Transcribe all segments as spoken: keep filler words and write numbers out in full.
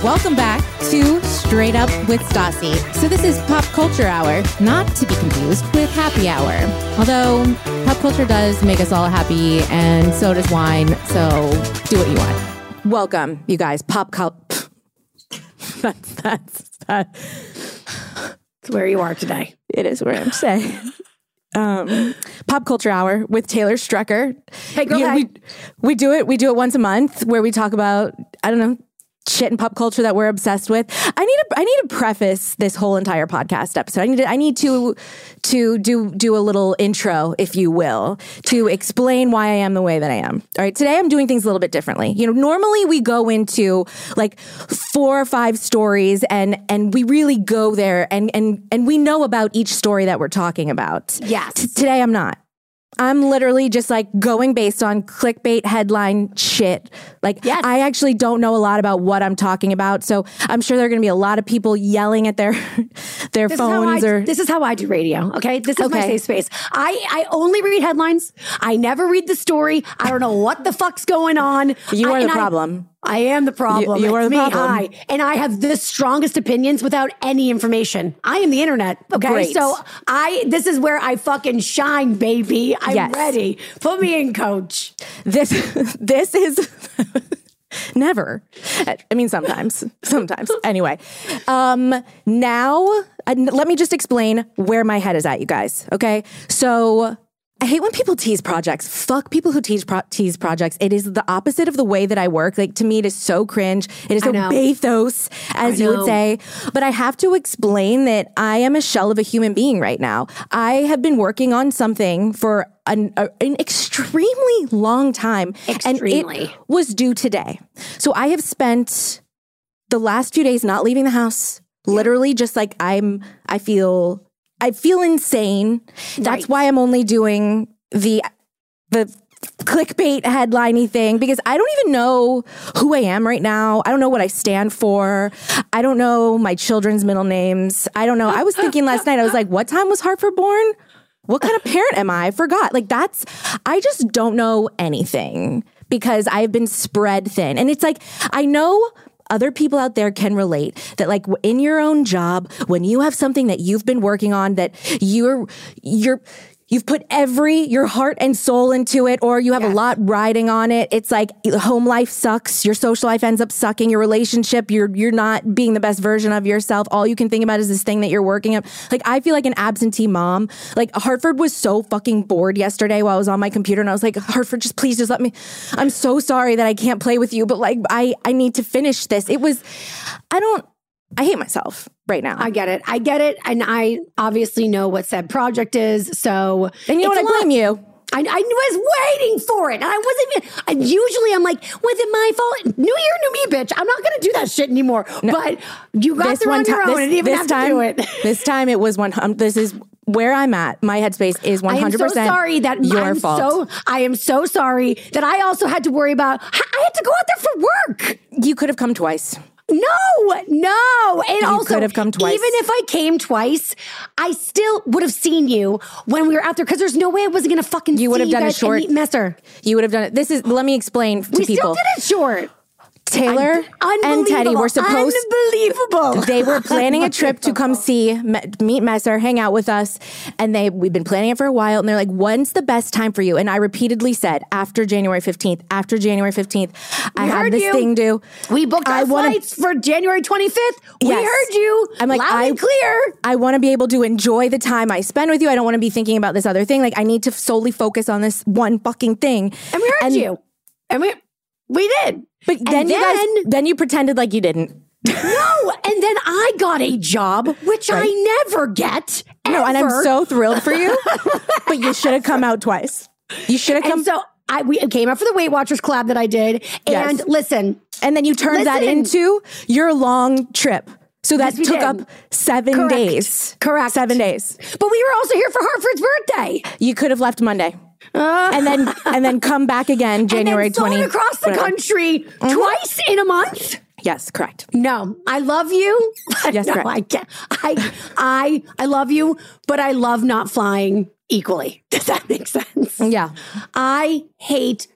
Welcome back to Straight Up with Stassi. So this is Pop Culture Hour, not to be confused with Happy Hour. Although pop culture does make us all happy, and so does wine, so do what you want. Welcome, you guys. Pop culture. that's, that's, that's. It's where you are today. It is where I'm today. Um, Pop Culture Hour with Taylor Strecker. Hey, girl, you know, hey. we, we do it. We do it once a month where we talk about, I don't know, shit in pop culture that we're obsessed with. I need to I need to preface this whole entire podcast episode. I need to I need to to do do a little intro, if you will, to explain why I am the way that I am. All right, today I'm doing things a little bit differently. You know, normally we go into like four or five stories and and we really go there and and and we know about each story that we're talking about. Yes. T- today I'm not. I'm literally just like going based on clickbait headline shit. Like, yes. I actually don't know a lot about what I'm talking about. So I'm sure there are going to be a lot of people yelling at their their this phones. Is I, or This is how I do radio, okay? This is okay. my safe space. I, I only read headlines. I never read the story. I don't know what the fuck's going on. You I, are the problem. I, I am the problem. You, you are it's the me, problem. I, and I have the strongest opinions without any information. I am the internet, okay? Great. So I, this is where I fucking shine, baby. I'm Yes. ready. Put me in, coach. This this is never. I mean, sometimes, sometimes. Anyway, um, now uh, let me just explain where my head is at, you guys. Okay, so. I hate when people tease projects. Fuck people who tease pro- tease projects. It is the opposite of the way that I work. Like, to me, it is so cringe. It is so bathos, as you would say. But I have to explain that I am a shell of a human being right now. I have been working on something for an, a, an extremely long time. Extremely. And it was due today. So I have spent the last few days not leaving the house. Literally just like I'm, I feel... I feel insane. That's right. why I'm only doing the the clickbait headline-y thing, because I don't even know who I am right now. I don't know what I stand for. I don't know my children's middle names. I don't know. I was thinking last night, I was like, what time was Hartford born? What kind of parent am I? I forgot. Like, that's, I just don't know anything because I've been spread thin. And it's like, I know other people out there can relate that, like, in your own job, when you have something that you've been working on that you're, you're, you've put every, your heart and soul into it, or you have yes. a lot riding on it. It's like home life sucks. Your social life ends up sucking. Your relationship, you're, you're not being the best version of yourself. All you can think about is this thing that you're working on. Like, I feel like an absentee mom. Like, Hartford was so fucking bored yesterday while I was on my computer. And I was like, Hartford, just please just let me, I'm so sorry that I can't play with you, but like, I, I need to finish this. It was, I don't, I hate myself right now. I get it. I get it. And I obviously know what said project is. So, and you know what? I blame you. I, I was waiting for it. And I wasn't even, I, usually I'm like, was it my fault? New year, new me, bitch. I'm not going to do that shit anymore. No, but you got there on your own. This, and didn't even have time, to do it. This time it was one, um, this is where I'm at. My headspace is one hundred percent I am so sorry that your I'm fault. So, I am so sorry that I also had to worry about, I had to go out there for work. You could have come twice. No, no. And you also, could have come twice. Even if I came twice, I still would have seen you when we were out there, because there's no way I wasn't going to fucking you would see have done you a guys short and meet Messer. You would have done it. This is, let me explain to we people. We still did it short. Taylor and Teddy were supposed, unbelievable. They were planning a trip to come see, meet Messer, hang out with us. And they, we've been planning it for a while. And they're like, when's the best time for you? And I repeatedly said, after January fifteenth, after January fifteenth, I have this you. thing due. We booked our I wanna, flights for January twenty-fifth. We yes. heard you. I'm like, loud I, and clear. I want to be able to enjoy the time I spend with you. I don't want to be thinking about this other thing. Like, I need to solely focus on this one fucking thing. And we heard and, you. And we, we did. But then, then you guys, then you pretended like you didn't. No, and then I got a job, which right. I never get. Ever. No, and I'm so thrilled for you. But you should have come out twice. You should have come. And so I we came out for the Weight Watchers collab that I did. And yes. listen, and then you turned listen. that into your long trip. So that yes, took did. up seven Correct. days. Correct. Seven days. But we were also here for Hartford's birthday. You could have left Monday. Uh, and then and then come back again January twentieth. across the whatever. country mm-hmm. twice in a month. Yes, correct. No, I love you. Yes, no, correct. I can't. I I I love you, but I love not flying equally. Does that make sense? Yeah. I hate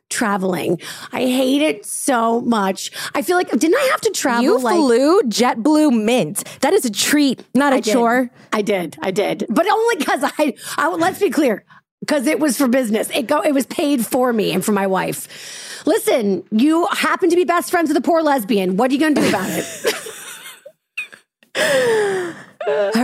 traveling. I hate it so much. I feel like, didn't I have to travel? You like, flew JetBlue Mint. That is a treat, not a I did. chore. I did. I did. But only because I, I, let's be clear, because it was for business. It go, it was paid for me and for my wife. Listen, you happen to be best friends with a poor lesbian. What are you going to do about it? All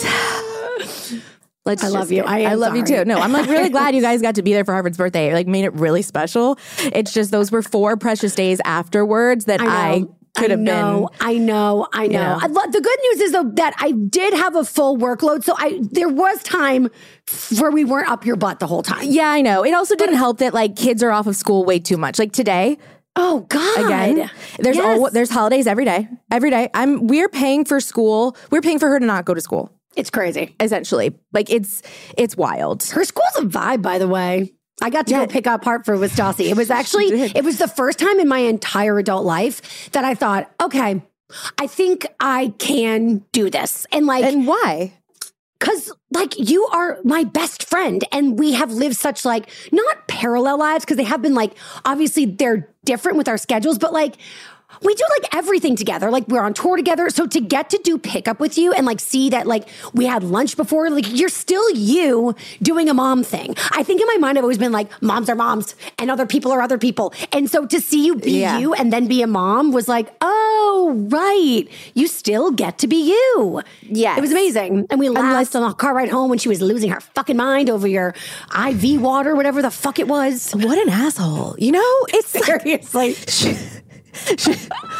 right. Let's I love just, you. I, I love sorry. you too. No, I'm like really glad you guys got to be there for Harvard's birthday. It like made it really special. It's just those were four precious days afterwards that I, I could have I know, been. I know, I know. know. I lo- the good news is though that I did have a full workload, so I there was time where we weren't up your butt the whole time. Yeah, I know. It also didn't help that like kids are off of school way too much. Like today. Oh God! Again, there's yes. all, there's holidays every day. Every day, I'm we're paying for school. We're paying for her to not go to school. It's crazy. Essentially, like it's it's wild. Her school's a vibe, by the way. I got to Yeah. go pick up Hartford with Stassi. It was actually, it was the first time in my entire adult life that I thought, okay, I think I can do this. And like, And why? because like you are my best friend and we have lived such like, not parallel lives because they have been like, obviously they're different with our schedules, but like, we do like everything together. Like we're on tour together. So to get to do pickup with you and like see that like we had lunch before, like you're still you doing a mom thing. I think in my mind, I've always been like moms are moms and other people are other people. And so to see you be Yeah. you and then be a mom was like, oh, right. You still get to be you. Yes. It was amazing. And we laughed on the car ride home when she was losing her fucking mind over your I V water, whatever the fuck it was. What an asshole. You know, it's like, Seriously. she, she,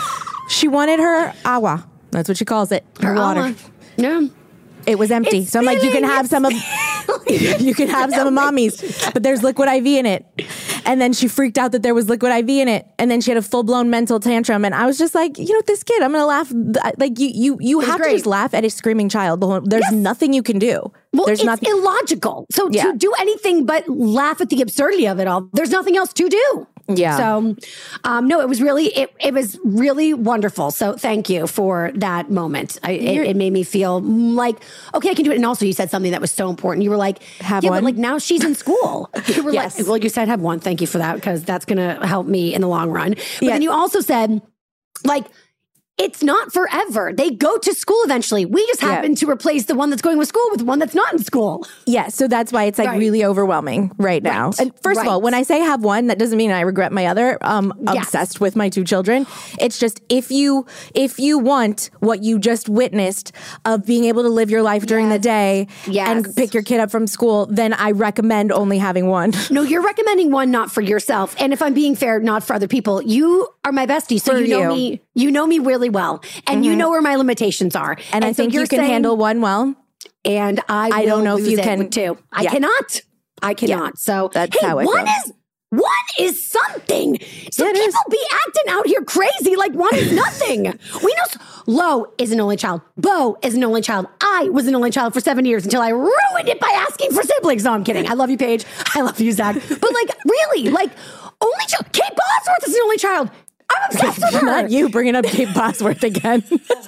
she wanted her agua. That's what she calls it. Her, water. Mama. Yeah. It was empty. It's so I'm like, you can spilling, have it's some of you can have some of mommy's, but there's liquid I V in it. And then she freaked out that there was liquid I V in it. And then she had a full blown mental tantrum. And I was just like, you know, this kid, I'm gonna laugh. Like you, you, you have great. to just laugh at a screaming child. The whole, there's Yes. nothing you can do. Well, there's it's nothing. illogical. So Yeah. to do anything but laugh at the absurdity of it all, there's nothing else to do. Yeah. So, um, no, it was really, it, it was really wonderful. So thank you for that moment. I, it, it made me feel like, okay, I can do it. And also you said something that was so important. You were like, Have yeah, one? but like now she's in school. You were Yes. like, well, you said have one. Thank you for that. Cause that's going to help me in the long run. But Yeah. then you also said like, it's not forever. They go to school eventually. We just Yeah. happen to replace the one that's going to school with one that's not in school. Yeah, so that's why it's like Right. really overwhelming right now. Right. And first of all, Right. when I say have one, that doesn't mean I regret my other. Um, Yes. obsessed with my two children. It's just if you if you want what you just witnessed of being able to live your life during the Yes. day Yes. and pick your kid up from school, then I recommend only having one. No, you're recommending one not for yourself. And if I'm being fair, not for other people. You are my bestie. So For you know you. me. You know me really well. And you know where my limitations are. And, I so think you're you can saying- handle one well. And I, I will don't know if lose you it can- with two. I Yeah. cannot. I cannot. So That's hey, how I one feel. is one is something. So Yeah, it people is. be acting out here crazy like one is nothing. We know s- Lo is an only child. Bo is an only child. I was an only child for seven years until I ruined it by asking for siblings. No, I'm kidding. I love you, Paige. I love you, Zach. But like, really, like, only child. Kate Bosworth is an only child. I'm obsessed with her. Not you bringing up Kate Bosworth again.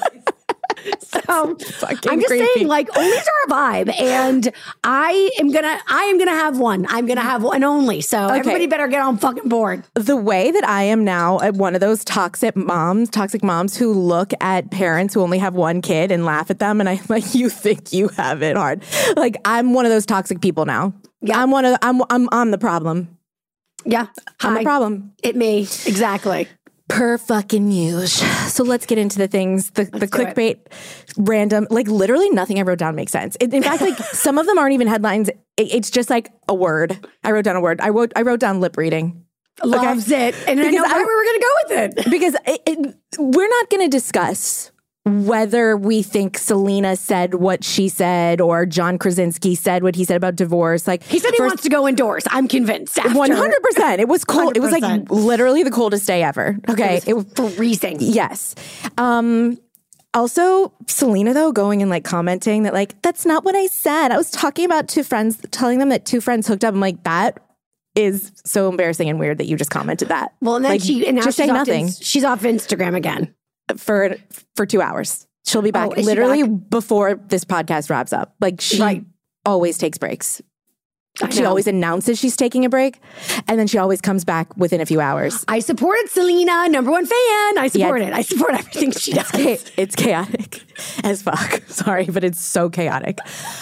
So Fucking I'm just creepy. saying, like, onlys are a vibe, and I am gonna, I am gonna have one. I'm gonna have one only. So everybody better get on fucking board. The way that I am now at one of those toxic moms, toxic moms who look at parents who only have one kid and laugh at them, and I'm like, you think you have it hard? Like I'm one of those toxic people now. Yeah. I'm one of I'm I'm I'm the problem. Yeah, I'm Hi. the problem. It me exactly. Per fucking news. So let's get into the things, the, the do it. clickbait, random, like literally nothing I wrote down makes sense. In, in fact, like some of them aren't even headlines. It, it's just like a word. I wrote down a word. I wrote, I wrote down lip reading. Loves it, and I Because know I- where we were gonna go with it. Because it, it, we're not going to discuss whether we think Selena said what she said or John Krasinski said what he said about divorce. Like He said he wants to go indoors. I'm convinced. After. one hundred percent. It was cold. It was like one hundred percent. literally the coldest day ever. Okay. It was freezing. Yes. Um, also, Selena, though, going and like commenting that, like, that's not what I said. I was talking about two friends, telling them that two friends hooked up. I'm like, that is so embarrassing and weird that you just commented that. Well, and then Like, she and now just she's say off nothing ins- she's off Instagram again. for for two hours. She'll be back Oh, is she literally back? before this podcast wraps up. Like she Right. always takes breaks. She know. always announces she's taking a break, and then she always comes back within a few hours. I supported Selena, number one fan. I support yeah. it. I support everything she does. It's, it's chaotic as fuck. Sorry, but it's so chaotic.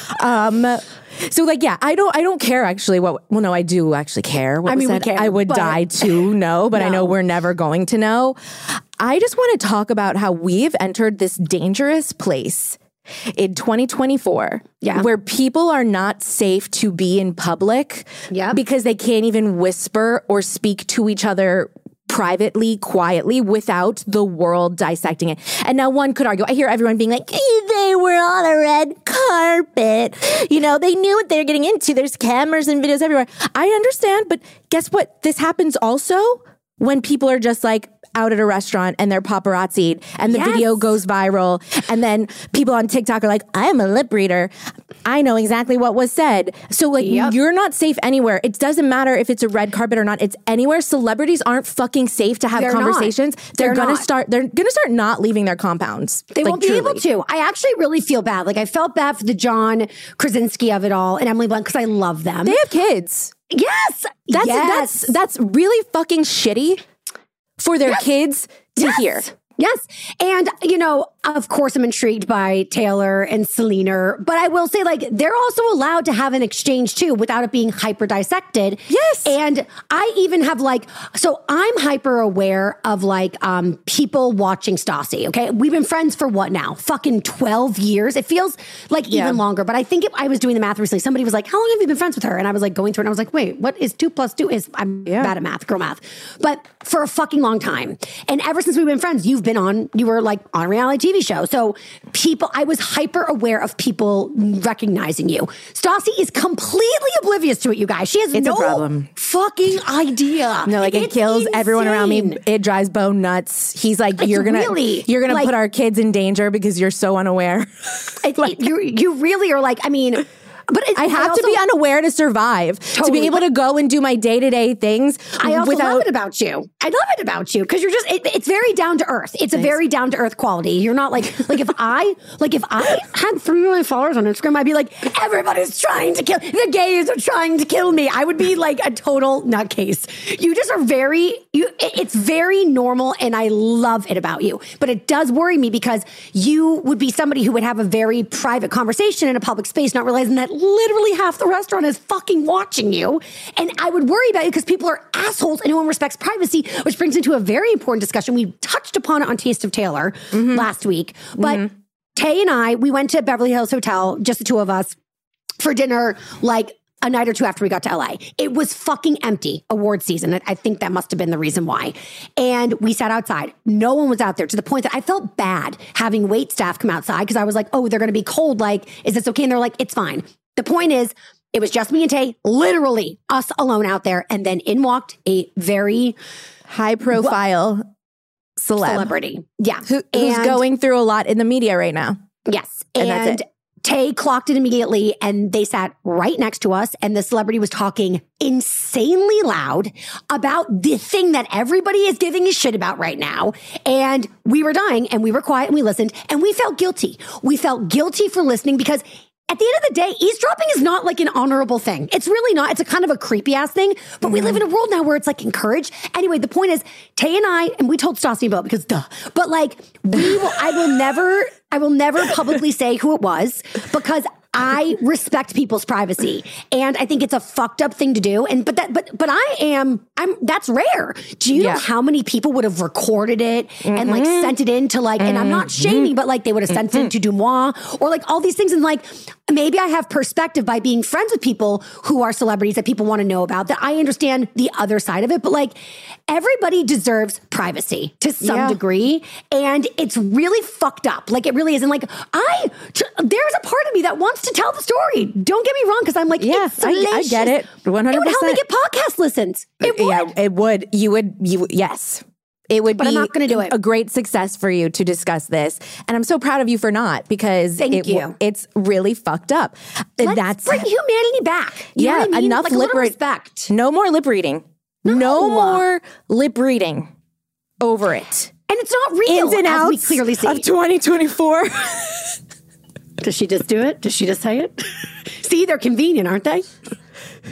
Um, so like, yeah, I don't, I don't care actually. What? Well, no, I do actually care. What I was mean, said. we care, I would but... die to know, but no. I know we're never going to know. I just want to talk about how we've entered this dangerous place in twenty twenty-four, yeah. where people are not safe to be in public yep. because they can't even whisper or speak to each other privately, quietly, without the world dissecting it. And now one could argue, I hear everyone being like, they were on a red carpet. You know, they knew what they were getting into. There's cameras and videos everywhere. I understand, but guess what? This happens also when people are just like out at a restaurant and they're paparazzi'd and the yes. video goes viral. And then people on TikTok are like, I'm a lip reader. I know exactly what was said. So like, yep. you're not safe anywhere. It doesn't matter if it's a red carpet or not. It's anywhere. Celebrities aren't fucking safe to have they're conversations. Not. They're, they're gonna not. start, they're gonna start not leaving their compounds. They like, won't be truly. able to. I actually really feel bad. Like I felt bad for the John Krasinski of it all and Emily Blunt because I love them. They have kids. Yes. That's, yes. that's, that's really fucking shitty for their yes. kids to yes. hear. Yes. And, you know, of course, I'm intrigued by Taylor and Selena, but I will say, like, they're also allowed to have an exchange too without it being hyper dissected. Yes. And I even have, like, so I'm hyper aware of, like, um, people watching Stassi. Okay. We've been friends for what now? Fucking twelve years. It feels like yeah. even longer, but I think it, I was doing the math recently. Somebody was like, how long have you been friends with her? And I was like going through it and I was like, wait, what is two plus two? Is I'm yeah. bad at math, girl math, but for a fucking long time. And ever since we've been friends, you've been on, you were like on a reality T V show. So people, I was hyper aware of people recognizing you. Stassi is completely oblivious to it, you guys. She has it's no a problem. fucking idea. No, like it it's kills insane. everyone around me. It drives Bo nuts. He's like, it's you're gonna, really, you're gonna like, put our kids in danger because you're so unaware. It, like, it, you, you really are like, I mean, but it, I have I also, to be unaware to survive, totally, to be able to go and do my day-to-day things. I also without, love it about you. I love it about you because you're just, it, it's very down to earth. It's Thanks. a very down to earth quality. You're not like, like if I, like if I had three million followers on Instagram, I'd be like, everybody's trying to kill, the gays are trying to kill me. I would be like a total nutcase. You just are very, you. It, it's very normal and I love it about you. But it does worry me because you would be somebody who would have a very private conversation in a public space, not realizing that literally half the restaurant is fucking watching you. And I would worry about you because people are assholes and no one respects privacy, which brings into a very important discussion. We touched upon it on Taste of Taylor mm-hmm. last week. But mm-hmm. Tay and I, we went to Beverly Hills Hotel, just the two of us, for dinner like a night or two after we got to L A. It was fucking empty, award season. I think that must have been the reason why. And we sat outside. No one was out there to the point that I felt bad having wait staff come outside because I was like, oh, they're going to be cold. Like, is this okay? And they're like, it's fine. The point is, it was just me and Tay, literally us alone out there. And then in walked a very high profile well, celeb. celebrity. Yeah. Who, who's and, going through a lot in the media right now. Yes. And, and that's it. Tay clocked it immediately and they sat right next to us and the celebrity was talking insanely loud about the thing that everybody is giving a shit about right now. And we were dying and we were quiet and we listened and we felt guilty. We felt guilty for listening because at the end of the day, eavesdropping is not like an honorable thing. It's really not. It's a kind of a creepy ass thing, but mm-hmm. we live in a world now where it's like encouraged. Anyway, the point is Tay and I, and we told Stassi about it because duh, but like we will, I will never, I will never publicly say who it was because I respect people's privacy. And I think it's a fucked up thing to do. And, but that, but, but I am, I'm, that's rare. Do you yeah. know how many people would have recorded it mm-hmm. and like sent it in to like, mm-hmm. and I'm not shaming, but like they would have sent mm-hmm. it to Deuxmoi or like all these things. And like, maybe I have perspective by being friends with people who are celebrities that people want to know about, that I understand the other side of it. But like everybody deserves privacy to some yeah. degree. And it's really fucked up. Like it really is. And like, I, t- there's a part of me that wants to tell the story. Don't get me wrong. Cause I'm like, yeah, it's I, I get it. one hundred percent. It would help me get podcast listens. It would. Yeah, it would. You would, you yes. It would but be I'm not gonna do it. a great success for you to discuss this. And I'm so proud of you for not, because Thank it, you. it's really fucked up. Let's That's bring humanity back. You yeah, know what I mean? enough like lip reading. respect. No more lip reading. No. no more lip reading. Over it. And it's not real, Ins and as outs we clearly see. Of twenty twenty-four. Does she just do it? Does she just say it? See, they're convenient, aren't they?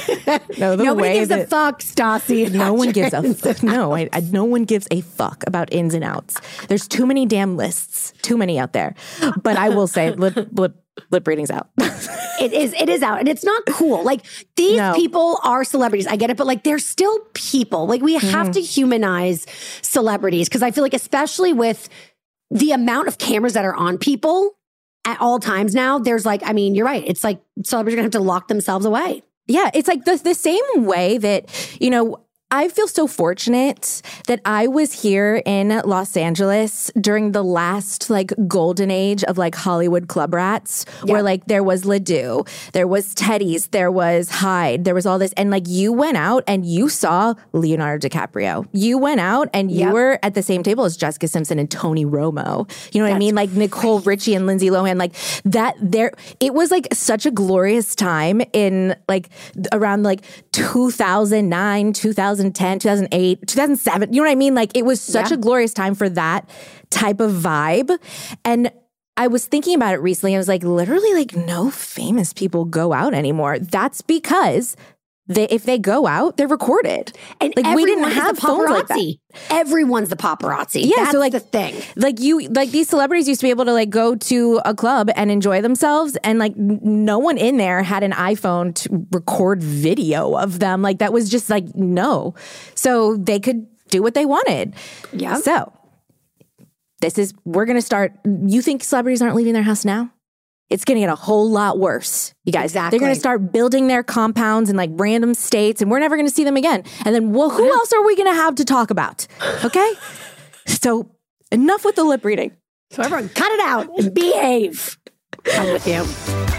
No, the Nobody way gives that, a fuck, Stassi. No one gives a fuck. No, I, I, no one gives a fuck about ins and outs. There's too many damn lists. Too many out there. But I will say, lip, lip, lip reading's out. It is. It is out. And it's not cool. Like, these No. people are celebrities. I get it. But like, they're still people. Like, we have to humanize celebrities. Because I feel like, especially with the amount of cameras that are on people at all times now, there's like, I mean, you're right. It's like celebrities are going to have to lock themselves away. Yeah, it's like the, the same way that, you know, I feel so fortunate that I was here in Los Angeles during the last like golden age of like Hollywood club rats, Yeah. where like there was Ledoux, there was Teddy's, there was Hyde, there was all this. And like you went out and you saw Leonardo DiCaprio. You went out and you Yep. were at the same table as Jessica Simpson and Tony Romo. You know what I That's mean? Like Nicole Richie and Lindsay Lohan, like that there, it was like such a glorious time in like around like two thousand nine, two thousand ten, two thousand eight, two thousand seven. You know what I mean? Like it was such Yeah. a glorious time for that type of vibe. And I was thinking about it recently. I was like, literally like no famous people go out anymore. That's because they, if they go out, they're recorded. And like we didn't everyone is have the phones like that. paparazzi. Everyone's the paparazzi. Yeah, That's so like the thing. Like you, like these celebrities used to be able to like go to a club and enjoy themselves, and like n- no one in there had an iPhone to record video of them. Like that was just like no, so they could do what they wanted. Yeah. So this is we're gonna start. You think celebrities aren't leaving their house now? It's going to get a whole lot worse, you guys. Exactly. They're going to start building their compounds in like random states, and we're never going to see them again. And then, well, who else are we going to have to talk about? Okay? So enough with the lip reading. So everyone cut it out and behave. I'm with you.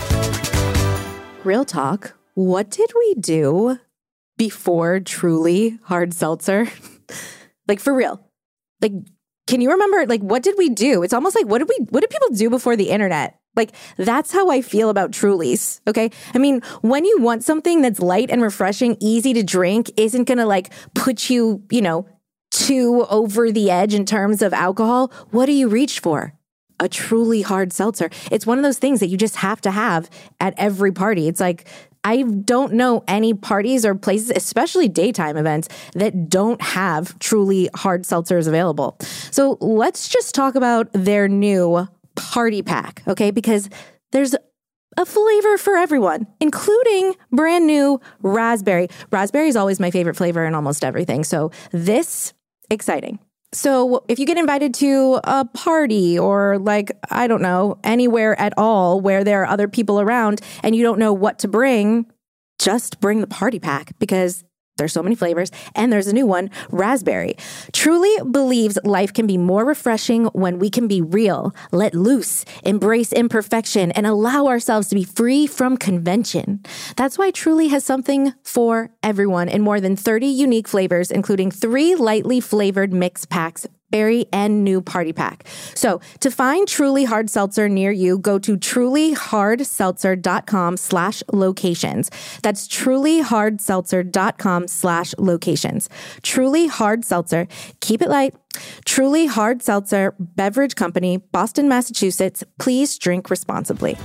Real talk. What did we do before Truly Hard Seltzer? Like for real. Like, can you remember, like, what did we do? It's almost like, what did we, what did people do before the internet? Like, that's how I feel about Trulies, okay? I mean, when you want something that's light and refreshing, easy to drink, isn't gonna like put you, you know, too over the edge in terms of alcohol, what do you reach for? A Truly Hard Seltzer. It's one of those things that you just have to have at every party. It's like, I don't know any parties or places, especially daytime events, that don't have Truly Hard Seltzers available. So let's just talk about their new party pack, okay? Because there's a flavor for everyone, including brand new raspberry. Raspberry is always my favorite flavor in almost everything. So this, exciting. So if you get invited to a party or like, I don't know, anywhere at all where there are other people around and you don't know what to bring, just bring the party pack because there's so many flavors, and there's a new one, raspberry. Truly believes life can be more refreshing when we can be real, let loose, embrace imperfection, and allow ourselves to be free from convention. That's why Truly has something for everyone in more than thirty unique flavors, including three lightly flavored mix packs, berry, and new party pack. So to find Truly Hard Seltzer near you, go to trulyhardseltzer.com slash locations. That's trulyhardseltzer.com slash locations. Truly Hard Seltzer. Keep it light. Truly Hard Seltzer Beverage Company, Boston, Massachusetts. Please drink responsibly.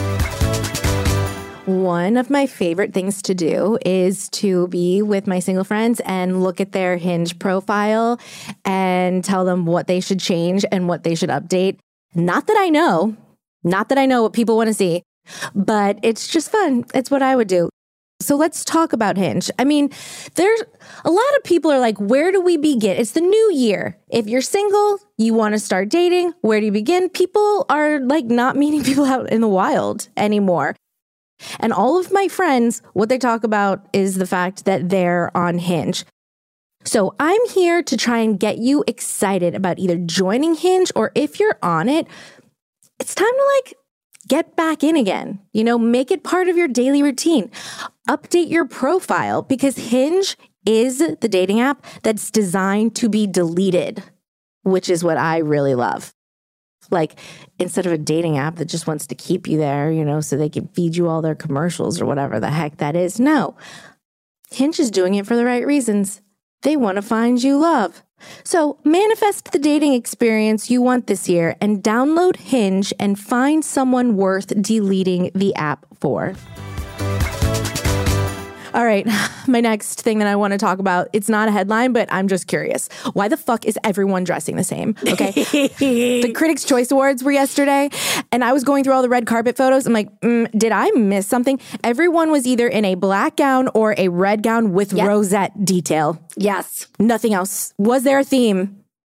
One of my favorite things to do is to be with my single friends and look at their Hinge profile and tell them what they should change and what they should update. Not that I know, not that I know what people want to see, but it's just fun. It's what I would do. So let's talk about Hinge. I mean, there's a lot of people are like, where do we begin? It's the new year. If you're single, you want to start dating, where do you begin? People are like not meeting people out in the wild anymore. And all of my friends, what they talk about is the fact that they're on Hinge. So I'm here to try and get you excited about either joining Hinge, or if you're on it, it's time to like get back in again. You know, make it part of your daily routine. Update your profile, because Hinge is the dating app that's designed to be deleted, which is what I really love. Like, instead of a dating app that just wants to keep you there, you know, so they can feed you all their commercials or whatever the heck that is. No, Hinge is doing it for the right reasons. They want to find you love. So manifest the dating experience you want this year and download Hinge and find someone worth deleting the app for. All right. My next thing that I want to talk about, it's not a headline, but I'm just curious. Why the fuck is everyone dressing the same? Okay. The Critics' Choice Awards were yesterday, and I was going through all the red carpet photos. I'm like, mm, did I miss something? Everyone was either in a black gown or a red gown with Yep. rosette detail. Yes. Nothing else. Was there a theme?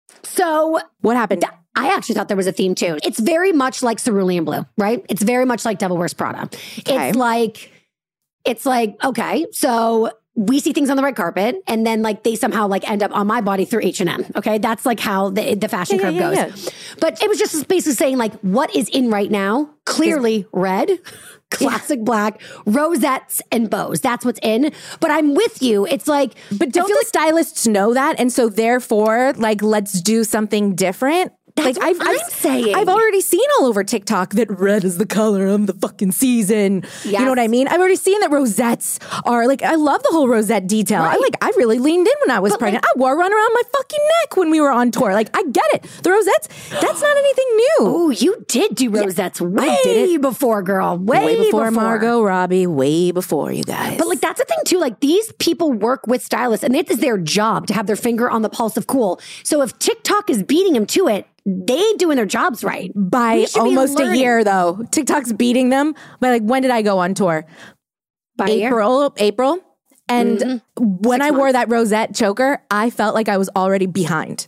So What happened? th- I actually thought there was a theme too. It's very much like Cerulean Blue, right? It's very much like Devil Wears Prada. Okay. It's like, it's like, okay, so we see things on the red carpet and then like they somehow like end up on my body through H and M. Okay. That's like how the, the fashion Yeah, curve yeah, yeah, goes. But it was just basically saying like what is in right now, clearly red, classic black, rosettes and bows. That's what's in. But I'm with you. It's like, But I don't feel the like stylists know that? And so therefore, like, let's do something different? That's like what I'm saying. I've already seen all over TikTok that red is the color of the fucking season. You Yes. know what I mean? I've already seen that rosettes are like, I love the whole rosette detail. I Right. like, I really leaned in when I was But, pregnant. like- I wore one around my fucking neck when we were on tour. Like, I get it. The rosettes, that's not anything new. Oh, you did do rosettes way did it. before, girl. Way, way before, before Margot Robbie, way before you guys. But like that's the thing too. Like these people work with stylists, and it is their job to have their finger on the pulse of cool. So if TikTok is beating them to it, they ain't doing their jobs right. by We should be almost a learning. year though, TikTok's beating them. But like, when did I go on tour? By a year? April, April. And when I wore that rosette choker, I felt like I was already behind.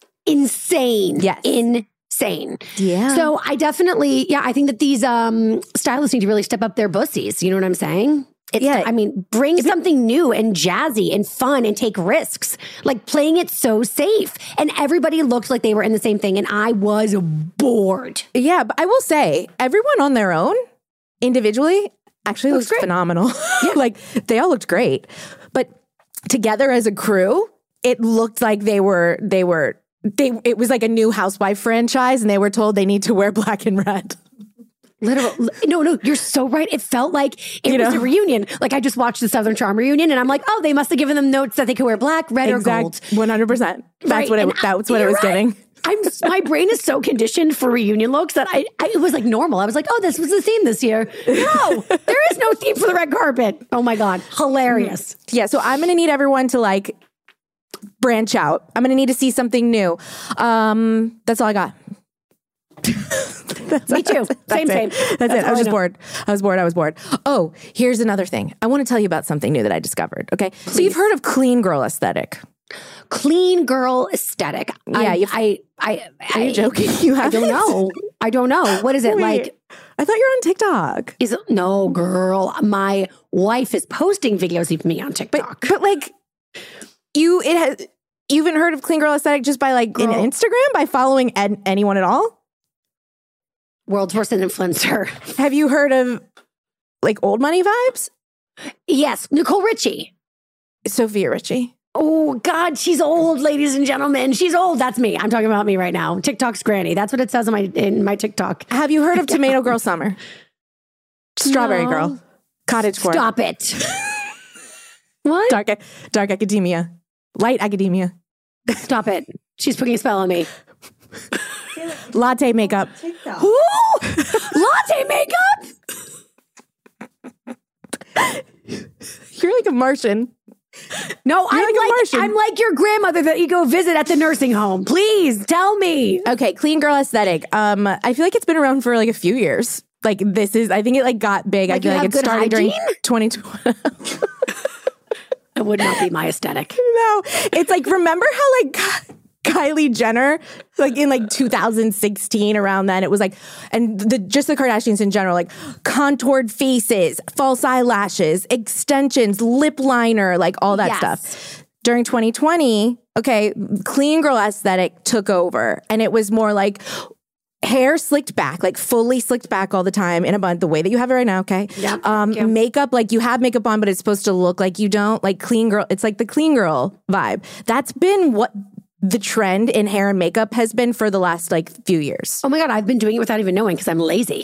Insane. Yes. Insane. Yeah. So I definitely, yeah, I think that these um stylists need to really step up their bussies. You know what I'm saying? It's, Yeah. I mean, bring something new and jazzy and fun and take risks. Like playing it so safe. And everybody looked like they were in the same thing. And I was bored. Yeah, but I will say, everyone on their own, individually, actually Looks looks great. phenomenal. Like, they all looked great. But together as a crew, it looked like they were, they were, they, it was like a new Housewife franchise, and they were told they need to wear black and red. Literal. No, no, you're so right. It felt like it You was know? a reunion. Like I just watched the Southern Charm reunion and I'm like, oh, they must have given them notes that they could wear black, red, or gold. one hundred percent. That's Right, what it, and I- that's what it you're was right. giving. I'm my brain is so conditioned for reunion looks that I, I it was like normal. I was like, oh, this was the theme this year. No, there is no theme for the red carpet. Oh my God. Hilarious. Yeah, so I'm going to need everyone to like branch out. I'm going to need to see something new. Um, that's all I got. Me too. That's Same, it. same. That's, That's it. I all was I just know. bored. I was bored. I was bored. Oh, here's another thing. I want to tell you about something new that I discovered. Okay. So you've heard of clean girl aesthetic. Clean girl aesthetic. Yeah, I, you've- I, I, I, Are you joking? You I don't haven't? know. I don't know. What is it Wait, like? I thought you're on TikTok. Is it, no, girl. My wife is posting videos of me on But TikTok. but like you it has you haven't heard of clean girl aesthetic just by like in Girl. Instagram by following ed- anyone at all? World's worst influencer. Have you heard of like old money vibes? Yes, Nicole Richie. Sophia Richie. Oh God, she's old, ladies and gentlemen. She's old. That's me. I'm talking about me right now. TikTok's granny. That's what it says in my in my TikTok. Have you heard of Tomato Girl Summer? Strawberry No. Girl. Cottage Core. Stop it. What? Dark dark academia. Light academia. Stop it. She's putting a spell on me. Latte makeup. Who? Latte makeup? You're like a Martian. No, I'm like a like, Martian. I'm like your grandmother that you go visit at the nursing home. Please tell me. Okay, clean girl aesthetic. Um, I feel like it's been around for like a few years. Like this is, I think it like got big. Like I feel you like have it good started during hygiene? twenty twenty. It would not be my aesthetic. No, it's like, remember how like Kylie Jenner, like in like two thousand sixteen, around then, it was like, and the just the Kardashians in general, like contoured faces, false eyelashes, extensions, lip liner, like all that Yes. stuff. During twenty twenty, okay, clean girl aesthetic took over, and it was more like hair slicked back, like fully slicked back all the time in a bun, the way that you have it right now, okay? Yep, Um, thank you. makeup, like you have makeup on, but it's supposed to look like you don't. Like clean girl, it's like the clean girl vibe. That's been what the trend in hair and makeup has been for the last like few years. Oh my God, I've been doing it without even knowing because I'm lazy.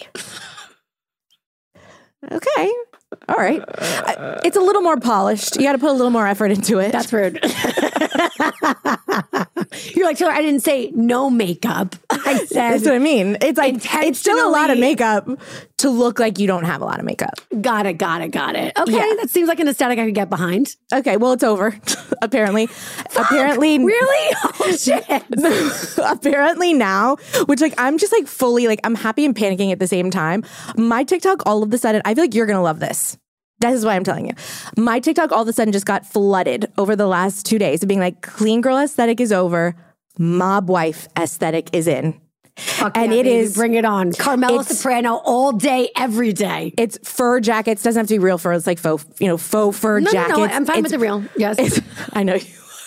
Okay. All right. I- It's a little more polished. You got to put a little more effort into it. That's rude. You're like, Taylor, I didn't say no makeup. I said. That's what I mean. It's like, it's still a lot of intentionally- makeup to look like you don't have a lot of makeup. Got it, got it, got it. Okay, Yeah. that seems like an aesthetic I could get behind. Okay, well, it's over. Apparently. Apparently. Really? Oh, shit. Apparently now, which like I'm just like fully like I'm happy and panicking at the same time. My TikTok all of a sudden, I feel like you're gonna love this. That is why I'm telling you. My TikTok all of a sudden just got flooded over the last two days of being like, clean girl aesthetic is over, mob wife aesthetic is in. Fuck And yeah, it baby. is- Bring it on. Carmela it's- Soprano all day, every day. It's fur jackets. Doesn't have to be real fur. It's like faux, you know, faux fur No, jackets. no, no. I'm fine with It's- the real. Yes. It's, I know you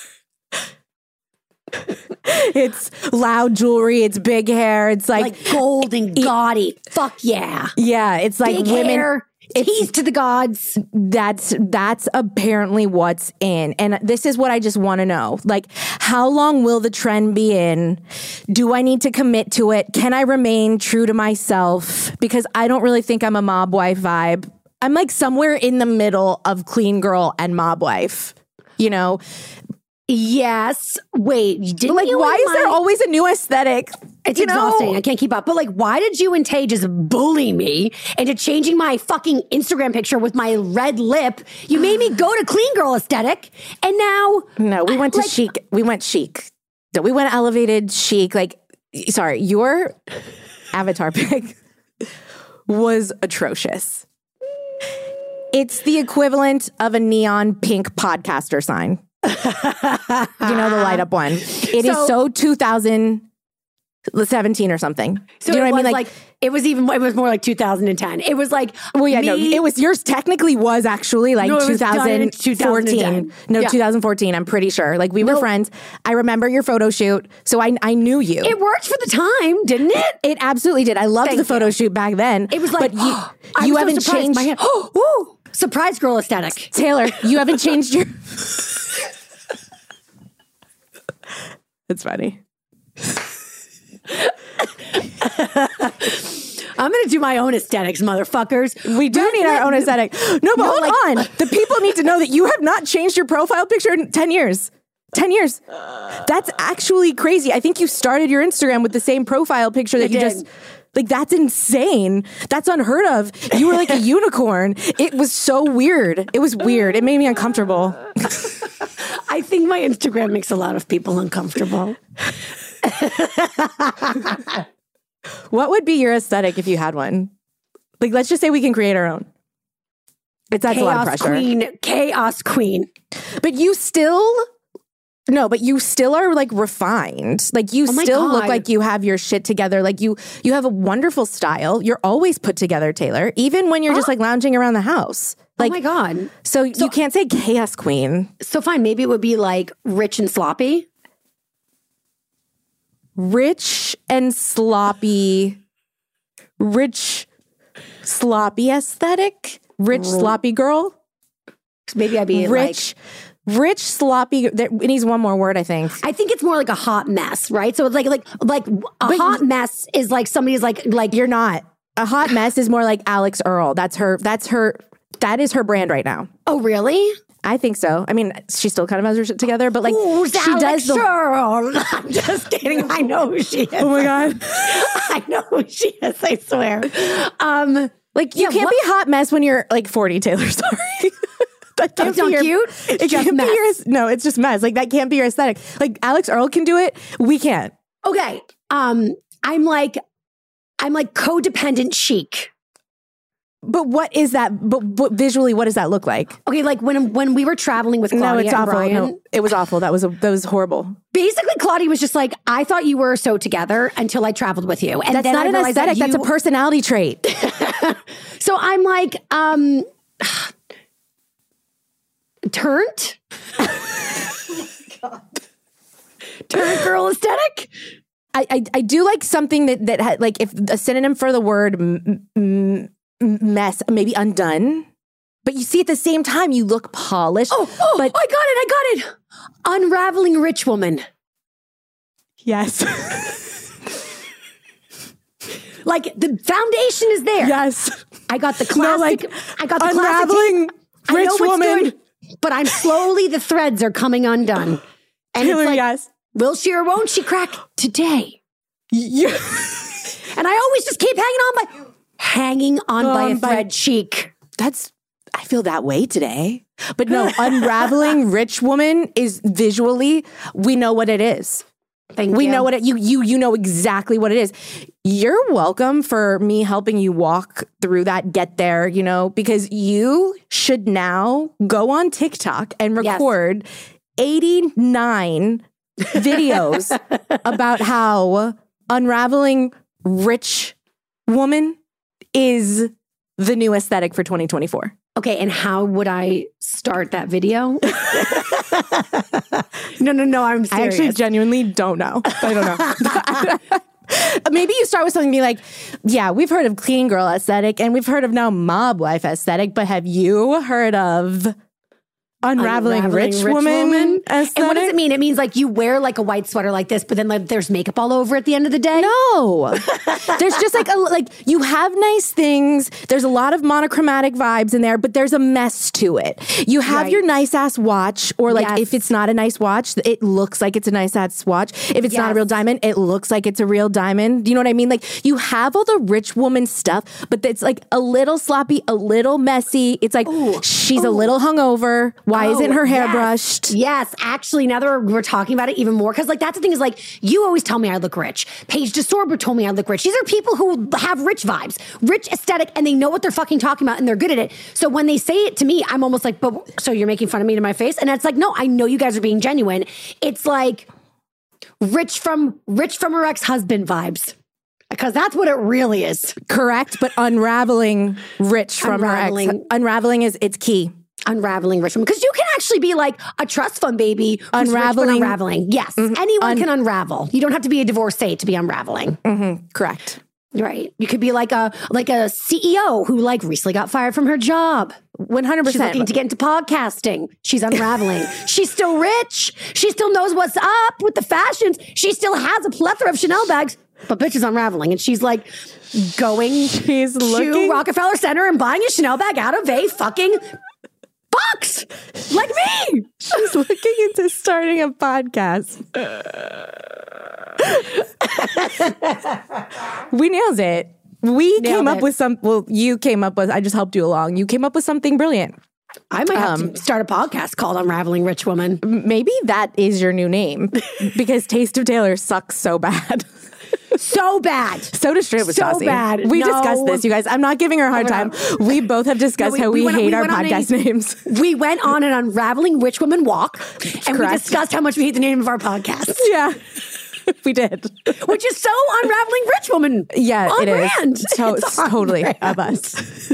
are. It's loud jewelry. It's big hair. It's like, Like gold and gaudy. Fuck yeah. yeah, it's like Big women. hair. Tease to the gods. That's that's apparently what's in. And this is what I just want to know. Like, how long will the trend be in? Do I need to commit to it? Can I remain true to myself? Because I don't really think I'm a mob wife vibe. I'm like somewhere in the middle of clean girl and mob wife. You know? Yes. Wait, didn't But like, you why and is there my- always a new aesthetic? It's You know? exhausting. I can't keep up. But like, why did you and Tay just bully me into changing my fucking Instagram picture with my red lip? You made me go to clean girl aesthetic, and now No, we went to like- chic. We went chic. No, we went elevated chic. Like, sorry, your avatar pic was atrocious. It's the equivalent of a neon pink podcaster sign. You know, the light up one. It is So- so two thousand seventeen or something. So Do you know it what I was mean? like, it was even it was more like two thousand ten. It was like well, yeah, me, no, it was yours. Technically, was actually like No, it was done in two thousand fourteen. two thousand ten. No, Yeah. two thousand fourteen. I'm pretty sure. Like we were No. friends. I remember your photo shoot, so I I knew you. It worked for the time, didn't it? It absolutely did. I loved Thank the photo you. shoot back then. It was like but you, I'm you so haven't surprised. changed. My hand, woo, surprise girl aesthetic. Taylor, you haven't changed your. It's funny. I'm gonna do my own aesthetics, motherfuckers. We do Red need our lip- own aesthetic. No, but No, hold like- on. The people need to know that you have not changed your profile picture in ten years. ten years. That's actually crazy. I think you started your Instagram with the same profile picture that I you did. just. Like, that's insane. That's unheard of. You were like a unicorn. It was so weird. It was weird. It made me uncomfortable. I think my Instagram makes a lot of people uncomfortable. What would be your aesthetic if you had one? Like, let's just say we can create our own. It's that's a lot of Chaos pressure. queen, chaos queen. But you still, no, but you still are like refined. Like you Oh my still look God. like you have your shit together. Like you, you have a wonderful style. You're always put together, Taylor, even when you're just like lounging around the house. Like, oh my god. so, you can't say chaos queen. So fine, maybe it would be like rich and sloppy. Rich and sloppy, rich, sloppy aesthetic. Rich, sloppy girl. Maybe I'd be like. Rich, rich, sloppy. There, it needs one more word, I think. I think it's more like a hot mess, right? So it's like like like a hot mess is like somebody's like like You're not. A hot mess is more like Alex Earl. That's her. That's her. That is her brand right now. oh really? I think so. I mean, she still kind of has her shit together, but like Who's she Alex does the. Earl? I'm just kidding. I know who she is. Oh my god! I know who she is. I swear. Um, Like you Yeah, can't what- be hot mess when you're like forty. Taylor, sorry. That can't That's not be your- cute. It's It just can't mess. be your. No, it's just mess. Like that can't be your aesthetic. Like Alex Earl can do it. We can't. okay. Um, I'm like, I'm like codependent chic. But what is that? But what, visually, what does that look like? Okay, like when when we were traveling with Claudia no, it's and awful. Brian, No, it was awful. That was a, that was horrible. basically Claudia was just like, I thought you were so together until I traveled with you, and That's then not I an realized aesthetic. that That's a you- personality trait. So I'm like, um, turned, turned girl aesthetic. I, I I do like something that that had, like if a synonym for the word m- m- m- mess, maybe undone. But you see, at the same time, you look polished. Oh, oh, but I got it, I got it. Unraveling rich woman. yes, Like the foundation is there. yes, I got the No, classic. like, I got the unraveling classic. I know rich what's woman. good, but I'm slowly the threads are coming undone, and Taylor, it's like, yes. will she or won't she crack today? You, and I always just keep hanging on by hanging on um, by a thread by, cheek. That's, I feel that way today. But no, Unraveling Rich Woman is visually, we know what it is. Thank we you. know what it, you you you know exactly what it is. You're welcome for me helping you walk through that, get there, you know, because you should now go on TikTok and record yes. eighty-nine videos about how Unraveling Rich Woman is the new aesthetic for twenty twenty-four. Okay, and how would I start that video? no, no, no, I'm serious. I actually genuinely don't know. I don't know. Maybe you start with something and be like, yeah, we've heard of clean girl aesthetic and we've heard of now mob wife aesthetic, but have you heard of Unraveling, Unraveling Rich, rich Woman, woman aesthetic? And what does it mean? It means like you wear like a white sweater like this, but then like there's makeup all over at the end of the day? No. There's just like a, like you have nice things. There's a lot of monochromatic vibes in there, but there's a mess to it. You have right. your nice ass watch, or like yes. if it's not a nice watch, it looks like it's a nice ass watch. If it's yes. not a real diamond, it looks like it's a real diamond. Do you know what I mean? Like you have all the rich woman stuff, but it's like a little sloppy, a little messy. It's like Ooh. she's Ooh. a little hungover. Why oh, isn't her hair yes. brushed? Yes, actually, now that we're, we're talking about it even more, because like that's the thing is like, you always tell me I look rich. Paige DeSorbo told me I look rich. These are people who have rich vibes, rich aesthetic, and they know what they're fucking talking about, and they're good at it. So when they say it to me, I'm almost like, but so you're making fun of me to my face? And it's like, no, I know you guys are being genuine. It's like rich from rich from her ex-husband vibes. Because that's what it really is. Correct, but unraveling rich from unraveling. her ex. Unraveling is, it's key. Unraveling rich woman. Because you can actually be like a trust fund baby who's unraveling. Rich but unraveling. Yes. Mm-hmm. Anyone Un- can unravel. You don't have to be a divorcee to be unraveling. Mm-hmm. Correct. Right. You could be like a like a C E O who like recently got fired from her job. one hundred percent. She's looking to get into podcasting. She's unraveling. She's still rich. She still knows what's up with the fashions. She still has a plethora of Chanel bags. But bitch is unraveling. And she's like going she's to looking- Rockefeller Center and buying a Chanel bag out of a fucking box. Like me. She's looking into starting a podcast. We nailed it. We nailed came up it. with some, well, you came up with, I just helped you along. You came up with something brilliant. I might have um, to start a podcast called Unraveling Rich Woman. Maybe that is your new name because Taste of Taylor sucks so bad. So bad. So does Straight with so Stassi. bad. We no. discussed this, you guys. I'm not giving her a hard time. We both have discussed no, we, how we, we went, hate we our podcast a, names. We went on an Unraveling Rich Woman walk, and Correct. we discussed how much we hate the name of our podcast. Yeah. We did. Which is so Unraveling Rich Woman. Yeah, on it brand. is. To- it's totally brand. Of us.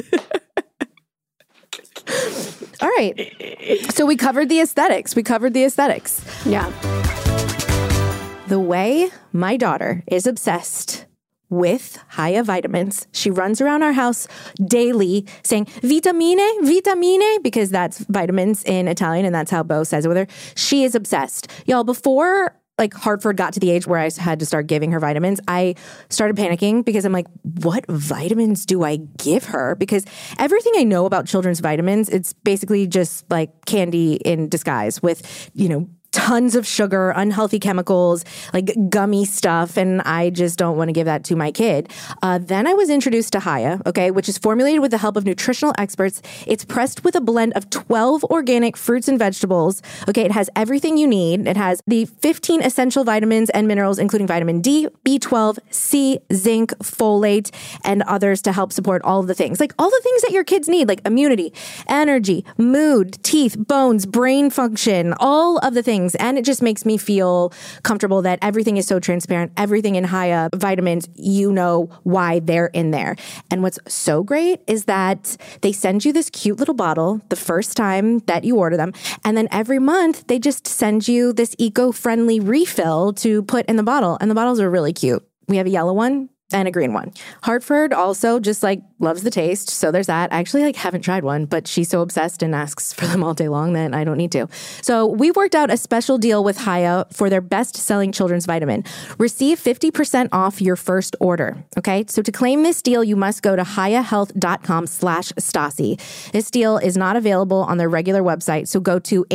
All right. So we covered the aesthetics. We covered the aesthetics. Yeah. The way my daughter is obsessed with Haya vitamins, she runs around our house daily saying, vitamine, vitamine, because that's vitamins in Italian, and that's how Bo says it with her. She is obsessed. Y'all, before like Hartford got to the age where I had to start giving her vitamins, I started panicking because I'm like, what vitamins do I give her? Because everything I know about children's vitamins, it's basically just like candy in disguise with, you know, tons of sugar, unhealthy chemicals, like gummy stuff, and I just don't want to give that to my kid. Uh, then I was introduced to Haya, okay, which is formulated with the help of nutritional experts. It's pressed with a blend of twelve organic fruits and vegetables. Okay, it has everything you need. It has the fifteen essential vitamins and minerals, including vitamin D, B twelve, C, zinc, folate, and others to help support all of the things. Like all the things that your kids need, like immunity, energy, mood, teeth, bones, brain function, all of the things. And it just makes me feel comfortable that everything is so transparent. Everything in Haya vitamins, you know why they're in there. And what's so great is that they send you this cute little bottle the first time that you order them. And then every month, they just send you this eco-friendly refill to put in the bottle. And the bottles are really cute. We have a yellow one. and a green one. Hartford also just like loves the taste. So there's that. I actually like haven't tried one, but she's so obsessed and asks for them all day long that I don't need to. So we worked out a special deal with Hiya for their best selling children's vitamin. Receive fifty percent off your first order. Okay. So to claim this deal, you must go to hiyahealth.com slash Stassi. This deal is not available on their regular website. So go to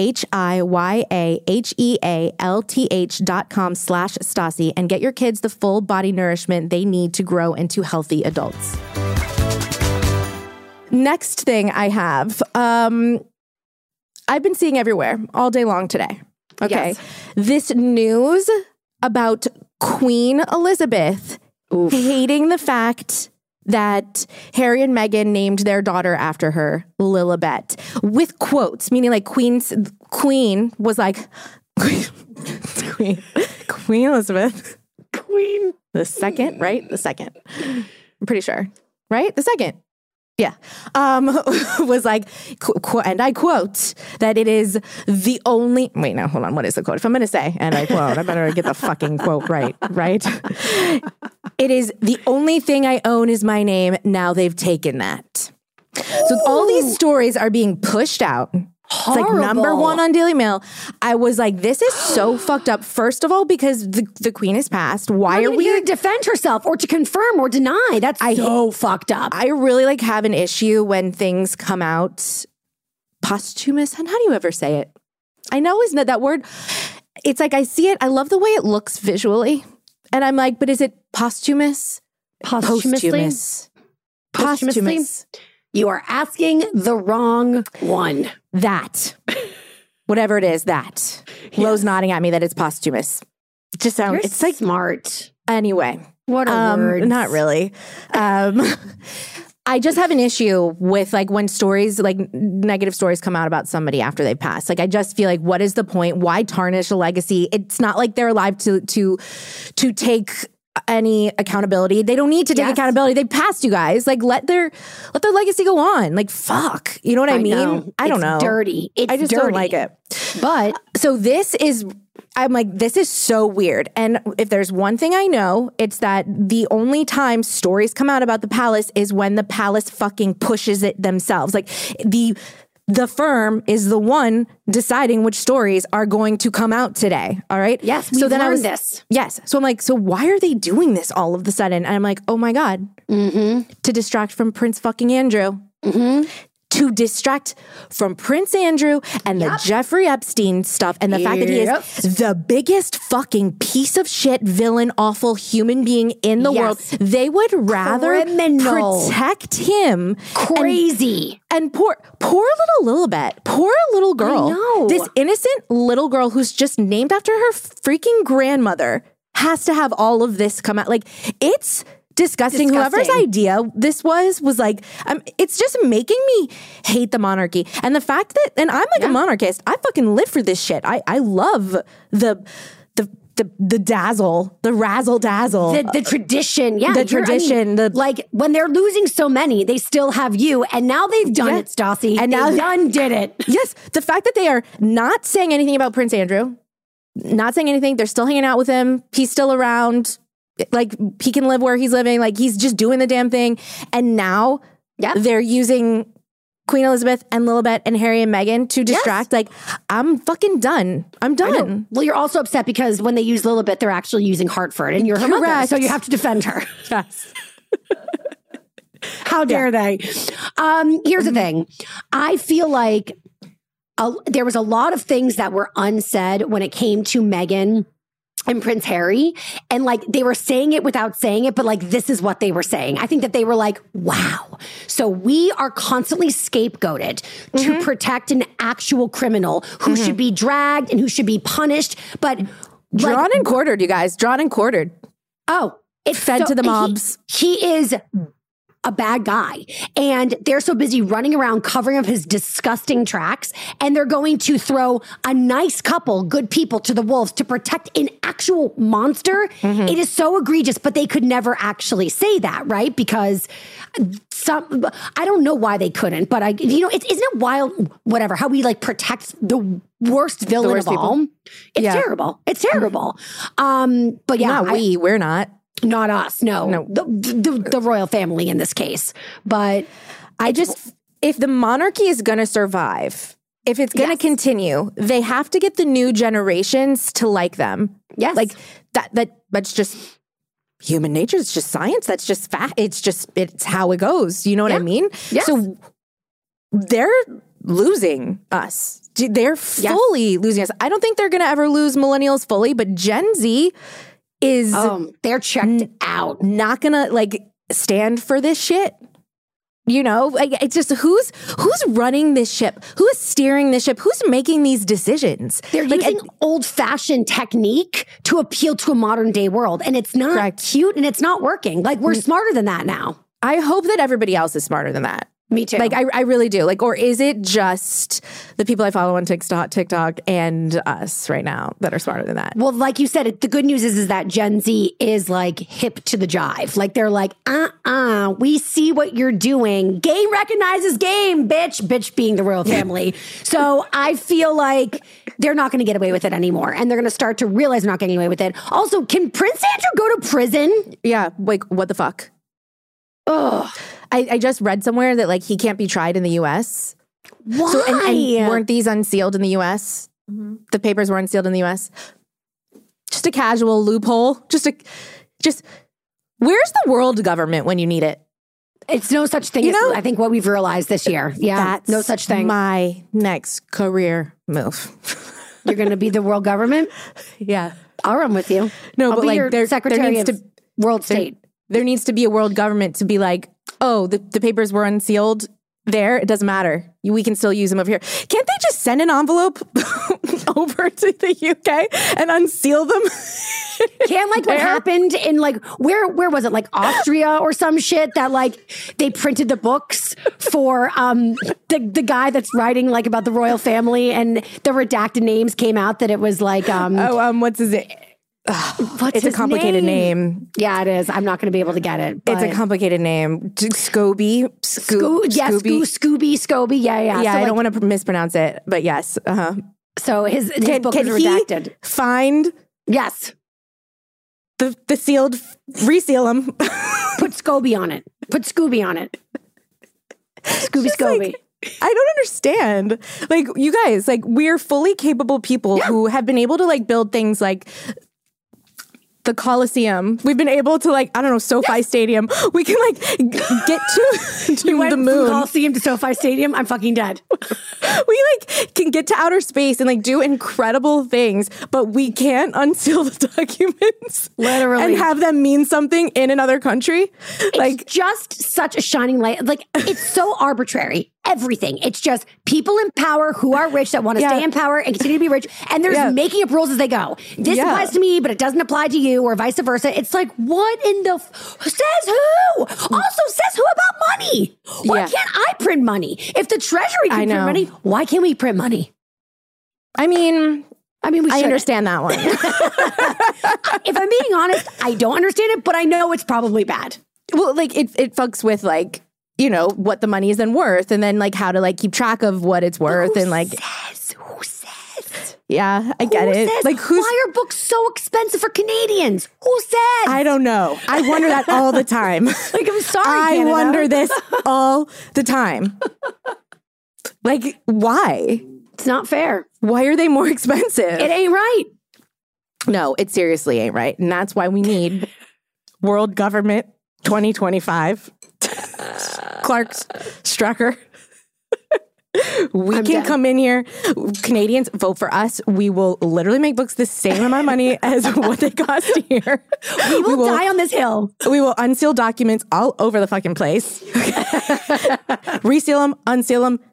H-I-Y-A-H-E-A-L-T-H dot com slash Stassi and get your kids the full body nourishment they need to grow into healthy adults. Next thing I have, um, I've been seeing everywhere all day long today. Okay. Yes. This news about Queen Elizabeth Oof. hating the fact that Harry and Meghan named their daughter after her, Lilibet, with quotes, meaning like Queen's Queen was like, Queen, Queen Elizabeth. Queen. The second, right? The second. I'm pretty sure. Right? The second. Yeah. Um, was like, qu- qu- and I quote, that it is the only, wait, no, hold on. What is the quote? If I'm going to say, and I quote, I better get the fucking quote right, right? It is the only thing I own is my name. Now they've taken that. So all these stories are being pushed out. Horrible. It's like number one on Daily Mail. I was like, this is so fucked up. First of all, because the, the queen has passed. Why are we here to defend herself or to confirm or deny? That's I, so fucked up. I really like have an issue when things come out posthumous. And how do you ever say it? I know isn't that that word? It's like I see it. I love the way it looks visually. And I'm like, but is it posthumous? Posthumously? Posthumous. Posthumously? Posthumous. You are asking the wrong one. That. Whatever it is, that. Yes. Lo's nodding at me that it's posthumous. It just sounds, You're it's like smart. Anyway. What a um, word. Not really. Um, I just have an issue with like when stories, like negative stories come out about somebody after they pass. Like, I just feel like, what is the point? Why tarnish a legacy? It's not like they're alive to, to, to take any accountability. They don't need to take yes. accountability. They passed, you guys. Like, let their let their legacy go on. Like, fuck. You know what I, I mean? Know. I don't it's know. Dirty. It's I just dirty. don't like it. But so this is, I'm like, this is so weird. And if there's one thing I know, it's that the only time stories come out about the palace is when the palace fucking pushes it themselves. Like the The firm is the one deciding which stories are going to come out today. All right. Yes. We've so then learned I was, this. Yes. So I'm like, so why are they doing this all of a sudden? And I'm like, oh my God, mm-hmm. to distract from Prince fucking Andrew. Mm-hmm. To distract from Prince Andrew and yep. the Jeffrey Epstein stuff and the yep. fact that he is the biggest fucking piece of shit, villain, awful human being in the yes. world. They would rather Criminal. protect him. Crazy. And, and poor, poor little Lilibet, poor little girl. I know. This innocent little girl who's just named after her freaking grandmother has to have all of this come out. Like, it's Disgusting. Disgusting. Whoever's idea this was, was like, um, it's just making me hate the monarchy. And the fact that, and I'm like yeah. a monarchist, I fucking live for this shit. I, I love the, the, the, the dazzle, the razzle dazzle. The, the tradition. Yeah. The tradition. I mean, the, like when they're losing so many, they still have you. And now they've done yeah. it, Stassi. And now they done did it. Yes. The fact that they are not saying anything about Prince Andrew, not saying anything. They're still hanging out with him. He's still around. Like, he can live where he's living. Like, he's just doing the damn thing. And now yep. they're using Queen Elizabeth and Lilibet and Harry and Meghan to distract. Yes. Like, I'm fucking done. I'm done. Well, you're also upset because when they use Lilibet, they're actually using Hartford and you're her Correct. mother. So you have to defend her. Yes. How dare yeah. they? Um, here's the thing. I feel like a, there was a lot of things that were unsaid when it came to Meghan and Prince Harry. And like, they were saying it without saying it, but like, this is what they were saying. I think that they were like, wow. So we are constantly scapegoated mm-hmm. to protect an actual criminal who mm-hmm. should be dragged and who should be punished. But drawn like, and quartered, you guys, drawn and quartered. Oh, it's fed so, to the mobs. He, he is a bad guy. And they're so busy running around covering up his disgusting tracks. And they're going to throw a nice couple, good people to the wolves to protect an actual monster. Mm-hmm. It is so egregious, but they could never actually say that, right? Because some, I don't know why they couldn't, but I, you know, it, isn't it wild, whatever, how we like protect the worst villain the worst of people. all? It's yeah. terrible. It's terrible. Um, but yeah. Not I, we, we're not. Not us, no. No. The, the, the royal family in this case. But I just, if the monarchy is going to survive, if it's going to Yes. continue, they have to get the new generations to like them. Yes. Like that, that, that's just human nature. It's just science. That's just fact. It's just, it's how it goes. You know what I Yeah. mean? Yes. So they're losing us. They're fully losing us. I don't think they're going to ever lose millennials fully, but Gen Z is um, they're checked out. not going to like stand for this shit. You know, like it's just who's who's running this ship? Who is steering this ship? Who's making these decisions? They're like, using old fashioned technique to appeal to a modern day world. And it's not Correct. cute and it's not working. Like we're smarter than that now. I hope that everybody else is smarter than that. Me too. Like I, I really do. Like, or is it just the people I follow on TikTok, TikTok, and us right now that are smarter than that? Well, like you said, it, the good news is, is that Gen Z is like hip to the jive. Like they're like, uh-uh, we see what you're doing. Game recognizes game, bitch. Bitch being the royal family. So I feel like they're not going to get away with it anymore. And they're going to start to realize they're not getting away with it. Also, can Prince Andrew go to prison? Yeah. Like, what the fuck? Ugh. I, I just read somewhere that like he can't be tried in the U S. Why? So, and, and weren't these unsealed in the U S? Mm-hmm. The papers were unsealed in the U S. Just a casual loophole. Just a, just where's the world government when you need it? It's no such thing. You as, know? I think what we've realized this year. Yeah, That's no such thing. My next career move. You're going to be the world government. Yeah. I'll run with you. No, I'll but be like your there, secretary there needs of to world there, state. there needs to be a world government to be like, oh, the, the papers were unsealed there. It doesn't matter. We can still use them over here. Can't they just send an envelope over to the U K and unseal them? Can't like what There? happened in like where where was it, like Austria or some shit, that like they printed the books for um the the guy that's writing like about the royal family, and the redacted names came out that it was like um Oh, um, what's his name? what's It's a his complicated name? name. Yeah, it is. I'm not going to be able to get it. It's a but- complicated name. Scoby. Scoo- Scoo- yeah, Scooby. Scoo- Scooby, Scoby. Yeah, yeah. Yeah, so, I like, don't want to mispronounce it, but yes. Uh-huh. So his, his Can, book can was he redacted. find Yes. the, the sealed, reseal them? Put Scoby on it. Put Scooby on it. Scooby Just, Scoby. like, I don't understand. Like, you guys, like, we're fully capable people Yeah. who have been able to, like, build things like the Coliseum. We've been able to, like, I don't know, SoFi Stadium. We can, like, g- get to, to Went the from moon. Coliseum to SoFi Stadium. I'm fucking dead. We, like, can get to outer space and, like, do incredible things, but we can't unseal the documents. Literally. And have them mean something in another country. Like, It's just such a shining light. Like, it's so arbitrary. Everything. It's just people in power who are rich that want to Yeah. stay in power and continue to be rich. And they're Yeah. just making up rules as they go. This Yeah. applies to me, but it doesn't apply to you, or vice versa. It's like, what in the f- says who? Also says who about money? Why Yeah. can't I print money? If the Treasury can I print know. money, why can't we print money? I mean, I mean, we I should understand that one. If I'm being honest, I don't understand it, but I know it's probably bad. Well, like it, it fucks with like, you know, what the money is then worth and then like how to like keep track of what it's worth Who and like, says? Who says? yeah, I get Who it. says? Like who's, Why are books so expensive for Canadians? Who says? I don't know. I wonder that all the time. Like, I'm sorry, I Canada. wonder this all the time. Like, why? It's not fair. Why are they more expensive? It ain't right. No, it seriously ain't right. And that's why we need world government twenty twenty-five. Clark Strucker. We I'm can dead. come in here. Canadians, vote for us. We will literally make books the same amount of money as what they cost here. We will, die on this hill. We will unseal documents all over the fucking place. Reseal them, unseal them,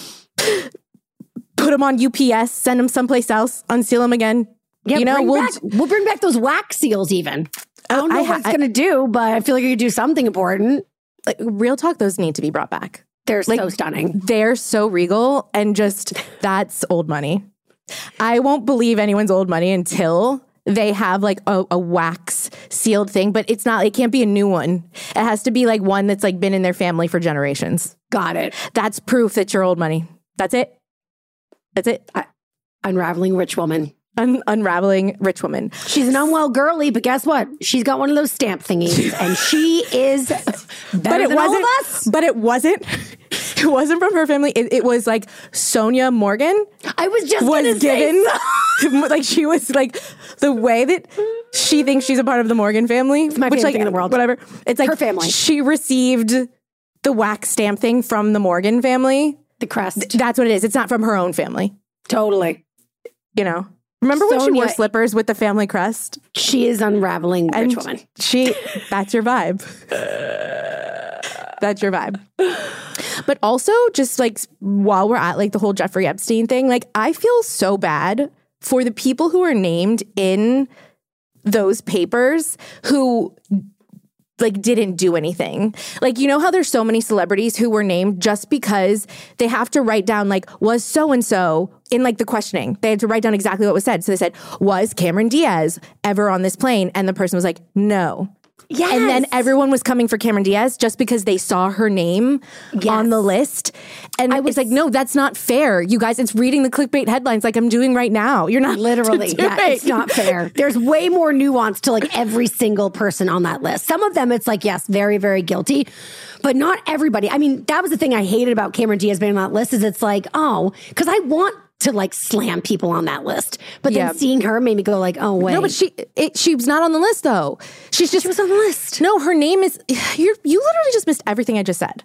put them on U P S, send them someplace else, unseal them again. Yeah, you know, bring we'll back, we'll bring back those wax seals even. I don't know I what ha- it's going to do, but I feel like you could do something important. like real talk. Those need to be brought back. They're Like, so stunning. They're so regal and just that's old money. I won't believe anyone's old money until they have like a, a wax sealed thing, but it's not, it can't be a new one. It has to be like one that's like been in their family for generations. Got it. That's proof that you're old money. That's it. That's it. Unraveling Rich Woman. Un- unraveling rich woman. She's an unwell girly, but guess what? She's got one of those stamp thingies, and she is better But it than all wasn't. of us. But it wasn't. It wasn't from her family. It, it was like Sonia Morgan I was just was gonna given. say Like she was like the way that she thinks she's a part of the Morgan family. my which favorite like thing in the world. Whatever. It's like Her family. She received the wax stamp thing from the Morgan family. the crest. That's what it is. It's not from her own family. Totally. You know. Remember when she Sonia- wore slippers with the family crest? She is unraveling rich And woman. she, that's your vibe. That's your vibe. But also, just like while we're at like the whole Jeffrey Epstein thing, like I feel so bad for the people who are named in those papers who like didn't do anything. Like, you know how there's so many celebrities who were named just because they have to write down like, was so-and-so in like the questioning. They had to write down exactly what was said. So they said, was Cameron Diaz ever on this plane? And the person was like, no. Yes. And then everyone was coming for Cameron Diaz just because they saw her name Yes. on the list. And I it's was- like, no, that's not fair. You guys, it's reading the clickbait headlines like I'm doing right now. You're not Literally, to do yeah, it. it's not fair. There's way more nuance to like every single person on that list. Some of them, it's like, yes, very, very guilty, but not everybody. I mean, that was the thing I hated about Cameron Diaz being on that list is it's like, oh, because I want to like slam people on that list, but then Yeah. seeing her made me go like, oh wait, No, but she it, she was not on the list though. She's just she was on the list. No, her name is you. You literally just missed everything I just said.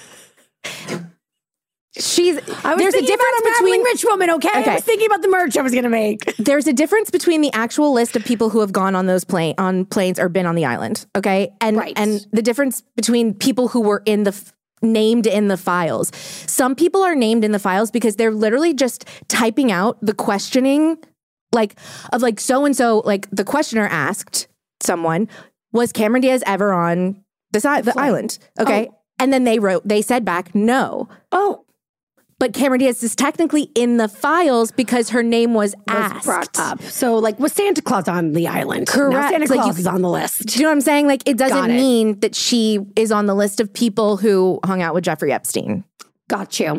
She's I was there's a thinking difference about unraveling between rich woman. Okay? Okay. I was thinking about the merch I was gonna make. there's a difference between the actual list of people who have gone on those plane on planes or been on the island. Okay, and Right. and the difference between people who were in the f- named in the files. Some people are named in the files because they're literally just typing out the questioning, like of like so and so. Like the questioner asked someone, "Was Cameron Diaz ever on this i- the island?" Okay, Oh. and then they wrote, they said back, "No." Oh, But Cameron Diaz is technically in the files because her name was, was asked. brought up. So like, was Santa Claus on the island? Now Correct. Santa Like, Claus you- is on the list. Do you know what I'm saying? Like, it doesn't Got it. mean that she is on the list of people who hung out with Jeffrey Epstein, Got you.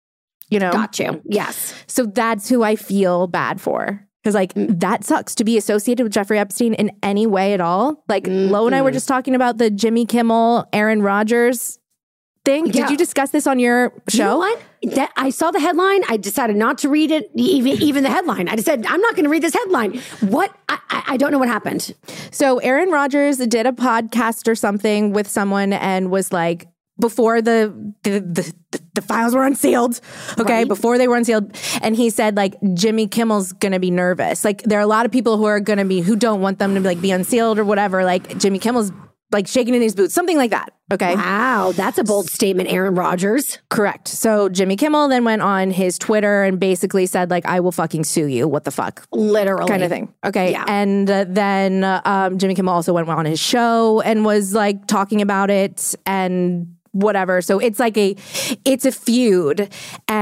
you know? Got you. Yes. So that's who I feel bad for. Because, like, that sucks to be associated with Jeffrey Epstein in any way at all. Like, Lo and I were just talking about the Jimmy Kimmel, Aaron Rodgers thing. Yeah. Did you discuss this on your show? You know what? That, I saw the headline. I decided not to read it, even even the headline. I just said, I'm not going to read this headline. What? I, I, I don't know what happened. So Aaron Rodgers did a podcast or something with someone and was like, before the the the, the files were unsealed, okay, Right. before they were unsealed, and he said like Jimmy Kimmel's gonna be nervous. Like there are a lot of people who are gonna be who don't want them to like be unsealed or whatever. Like Jimmy Kimmel's like shaking in his boots, something like that. Okay. Wow, that's a bold statement, Aaron Rodgers. Correct. So Jimmy Kimmel then went on his Twitter and basically said like, I will fucking sue you. What the fuck? Literally. Kind of thing. Okay. Yeah. And uh, then uh, um, Jimmy Kimmel also went on his show and was like talking about it and whatever. So it's like a, it's a feud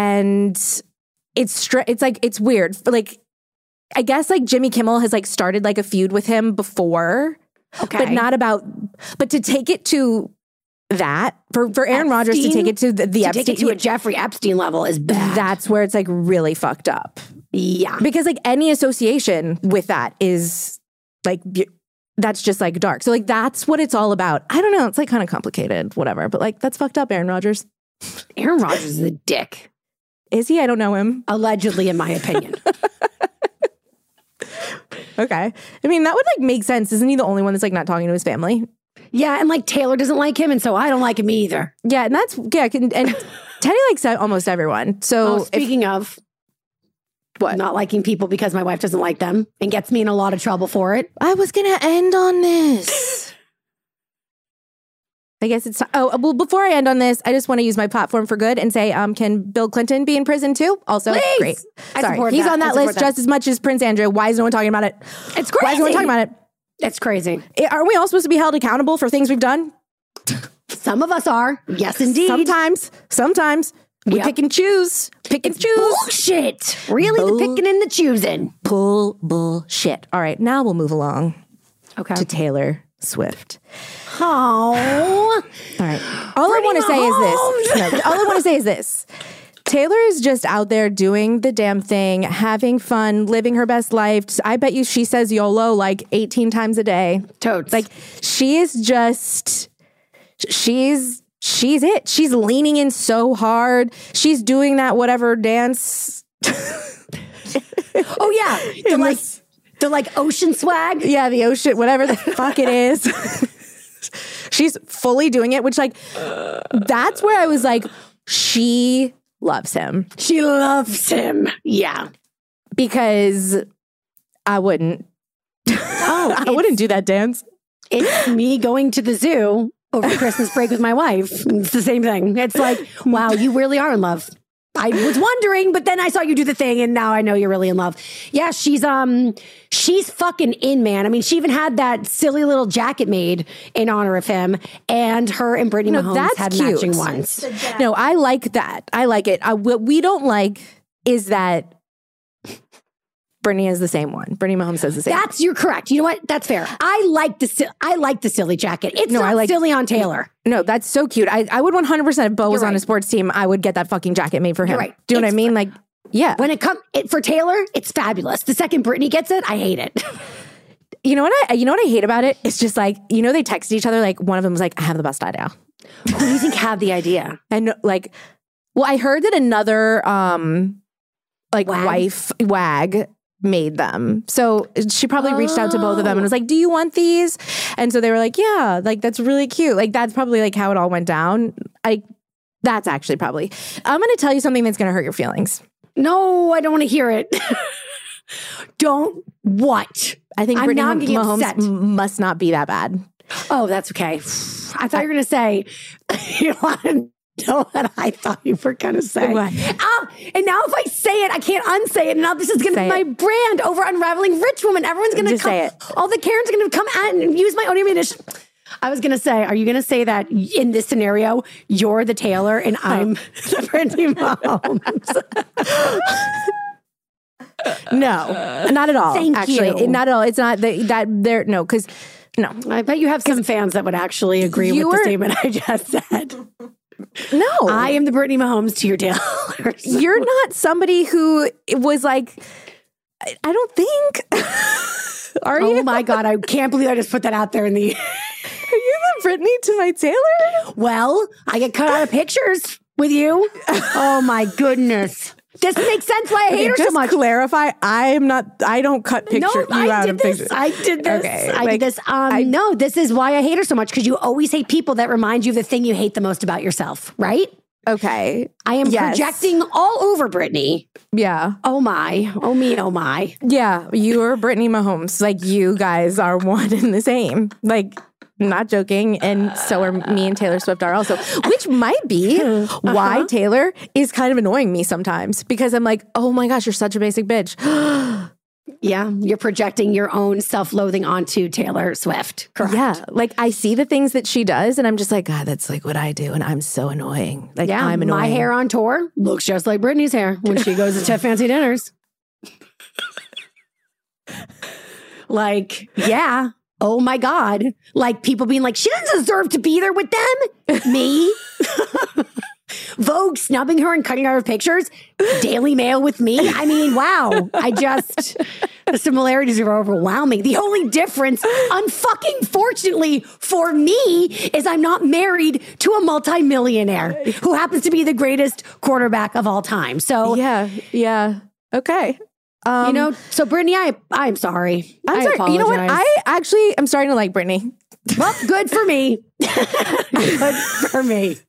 and it's, str- it's like, it's weird. Like, I guess like Jimmy Kimmel has like started like a feud with him before, Okay. but not about, but to take it to that, for, for Aaron Rodgers to Epstein? take it to the, the to Epstein, take it to a Jeffrey Epstein level is bad. that's where it's like really fucked up. yeah. Because like any association with that is like b- that's just like dark. So like that's what it's all about. I don't know. It's like kind of complicated, whatever. But like that's fucked up, Aaron Rodgers. Aaron Rodgers is a dick, Is he? I don't know him. allegedly, in my opinion. Okay. I mean, that would like make sense. Isn't he the only one that's like not talking to his family? Yeah, and like Taylor doesn't like him, and so I don't like him either. Yeah, and that's yeah. Can, and Teddy likes almost everyone. So Oh, if, speaking of what? not liking people because my wife doesn't like them and gets me in a lot of trouble for it. I was gonna end on this. I guess it's oh well. Before I end on this, I just want to use my platform for good and say, um, can Bill Clinton be in prison too? Also, Please. great. I Sorry, support he's that. on I that support list that. just as much as Prince Andrew. Why is no one talking about it? It's Why is no one crazy. talking about it? It's crazy. Eh, Aren't we all supposed to be held accountable for things we've done? Some of us are. Yes, indeed. Sometimes, sometimes we Yep. pick and choose. Pick and choose. Bullshit. Really, Bull- the picking and the choosing. Pull bullshit. All right, now we'll move along Okay. to Taylor Swift. Oh. All right. All I want to say is this. No, all I want to say is this. Taylor is just out there doing the damn thing, having fun, living her best life. I bet you she says YOLO like eighteen times a day. Totes. Like she is just, she's, she's it. She's leaning in so hard. She's doing that whatever dance. Oh yeah. The like, the like ocean swag. Yeah, the ocean, whatever the fuck it is. She's fully doing it, which like, that's where I was like, she loves him. She loves him. Yeah. Because I wouldn't. Oh, I wouldn't do that dance. It's me going to the zoo over Christmas break with my wife. It's the same thing. It's like, wow, you really are in love. I was wondering, but then I saw you do the thing and now I know you're really in love. Yeah, she's um she's fucking in, man. I mean, she even had that silly little jacket made in honor of him, and her and Brittany No, Mahomes that's had cute. matching ones. No, I like that. I like it. I, what we don't like is that Brittany is the same one. Brittany Mahomes says the same. That's you're correct. You know what? That's fair. I like the si- I like the silly jacket. It's No, not I like- silly on Taylor. No, that's so cute. I, I would one hundred percent, if Bo was You're on a right. sports team, I would get that fucking jacket made for him. You're right. Do you know what I It's mean? Like, yeah. When it comes it, for Taylor, it's fabulous. The second Brittany gets it, I hate it. You know what I you know what I hate about it? It's just like, you know, they text each other, like one of them was like, I have the best idea. Who do you think had the idea? And like, well, I heard that another um like Wag? wife wag made them. So she probably reached out to both of them and was like, do you want these? And so they were like, yeah, like that's really cute. Like that's probably like how it all went down. I that's actually probably. I'm going to tell you something that's going to hurt your feelings. No, I don't want to hear it. Don't what? I think I'm Brittany now getting Mahomes upset. m- must not be that bad. Oh, that's okay. I thought you were going to say, you want to know what I thought you were going to say. What? Ah, and now if I say it, I can't unsay it. And now this is going to be Say my it. brand over Unraveling Rich Woman. Everyone's going to Just come. say it. All the Karens are going to come at and use my own ammunition. I was going to say, are you going to say that in this scenario, you're the Taylor and I'm the Brittany Mahomes? No, not at all. Thank actually, you. not at all. It's not the, that there. No, because no, I bet you have some fans that would actually agree with you the were- statement I just said. no. I am the Brittany Mahomes to your Taylor. You're not somebody who was like, I, I don't think. Are Oh you? my God, I can't believe I just put that out there in the... Are you the Brittany to my Taylor? Well, I get cut out of pictures with you. Oh my goodness. This makes sense why I hate her Just so much. clarify. I am not. I don't cut picture No, you I out did of this. pictures. I did this. Okay, I like, did this. Um, I- no, this is why I hate her so much, because you always hate people that remind you of the thing you hate the most about yourself, right? Okay. I am Yes. projecting all over Brittany. Yeah. Oh my. Oh me. Oh my. Yeah. You are Brittany Mahomes. Like you guys are one and the same. Like. Not joking. And so are me and Taylor Swift are also, which might be why Taylor is kind of annoying me sometimes, because I'm like, oh my gosh, you're such a basic bitch. Yeah, you're projecting your own self-loathing onto Taylor Swift. Correct. Yeah. Like I see the things that she does and I'm just like, God, that's like what I do. And I'm so annoying. Like Yeah, I'm annoying. my hair on tour looks just like Brittany's hair when she goes to fancy dinners. Like, yeah. Oh my God. Like people being like, she doesn't deserve to be there with them. Me. Vogue snubbing her and cutting out her pictures. Daily Mail with me. I mean, wow. I just, the similarities are overwhelming. The only difference, unfucking fortunately for me, is I'm not married to a multimillionaire who happens to be the greatest quarterback of all time. So, Yeah. Yeah. Okay. Um, you know, so Brittany, I, I'm sorry. I'm I sorry. You know what? apologize. I actually am starting to like Brittany. Well, good for me. Good for me.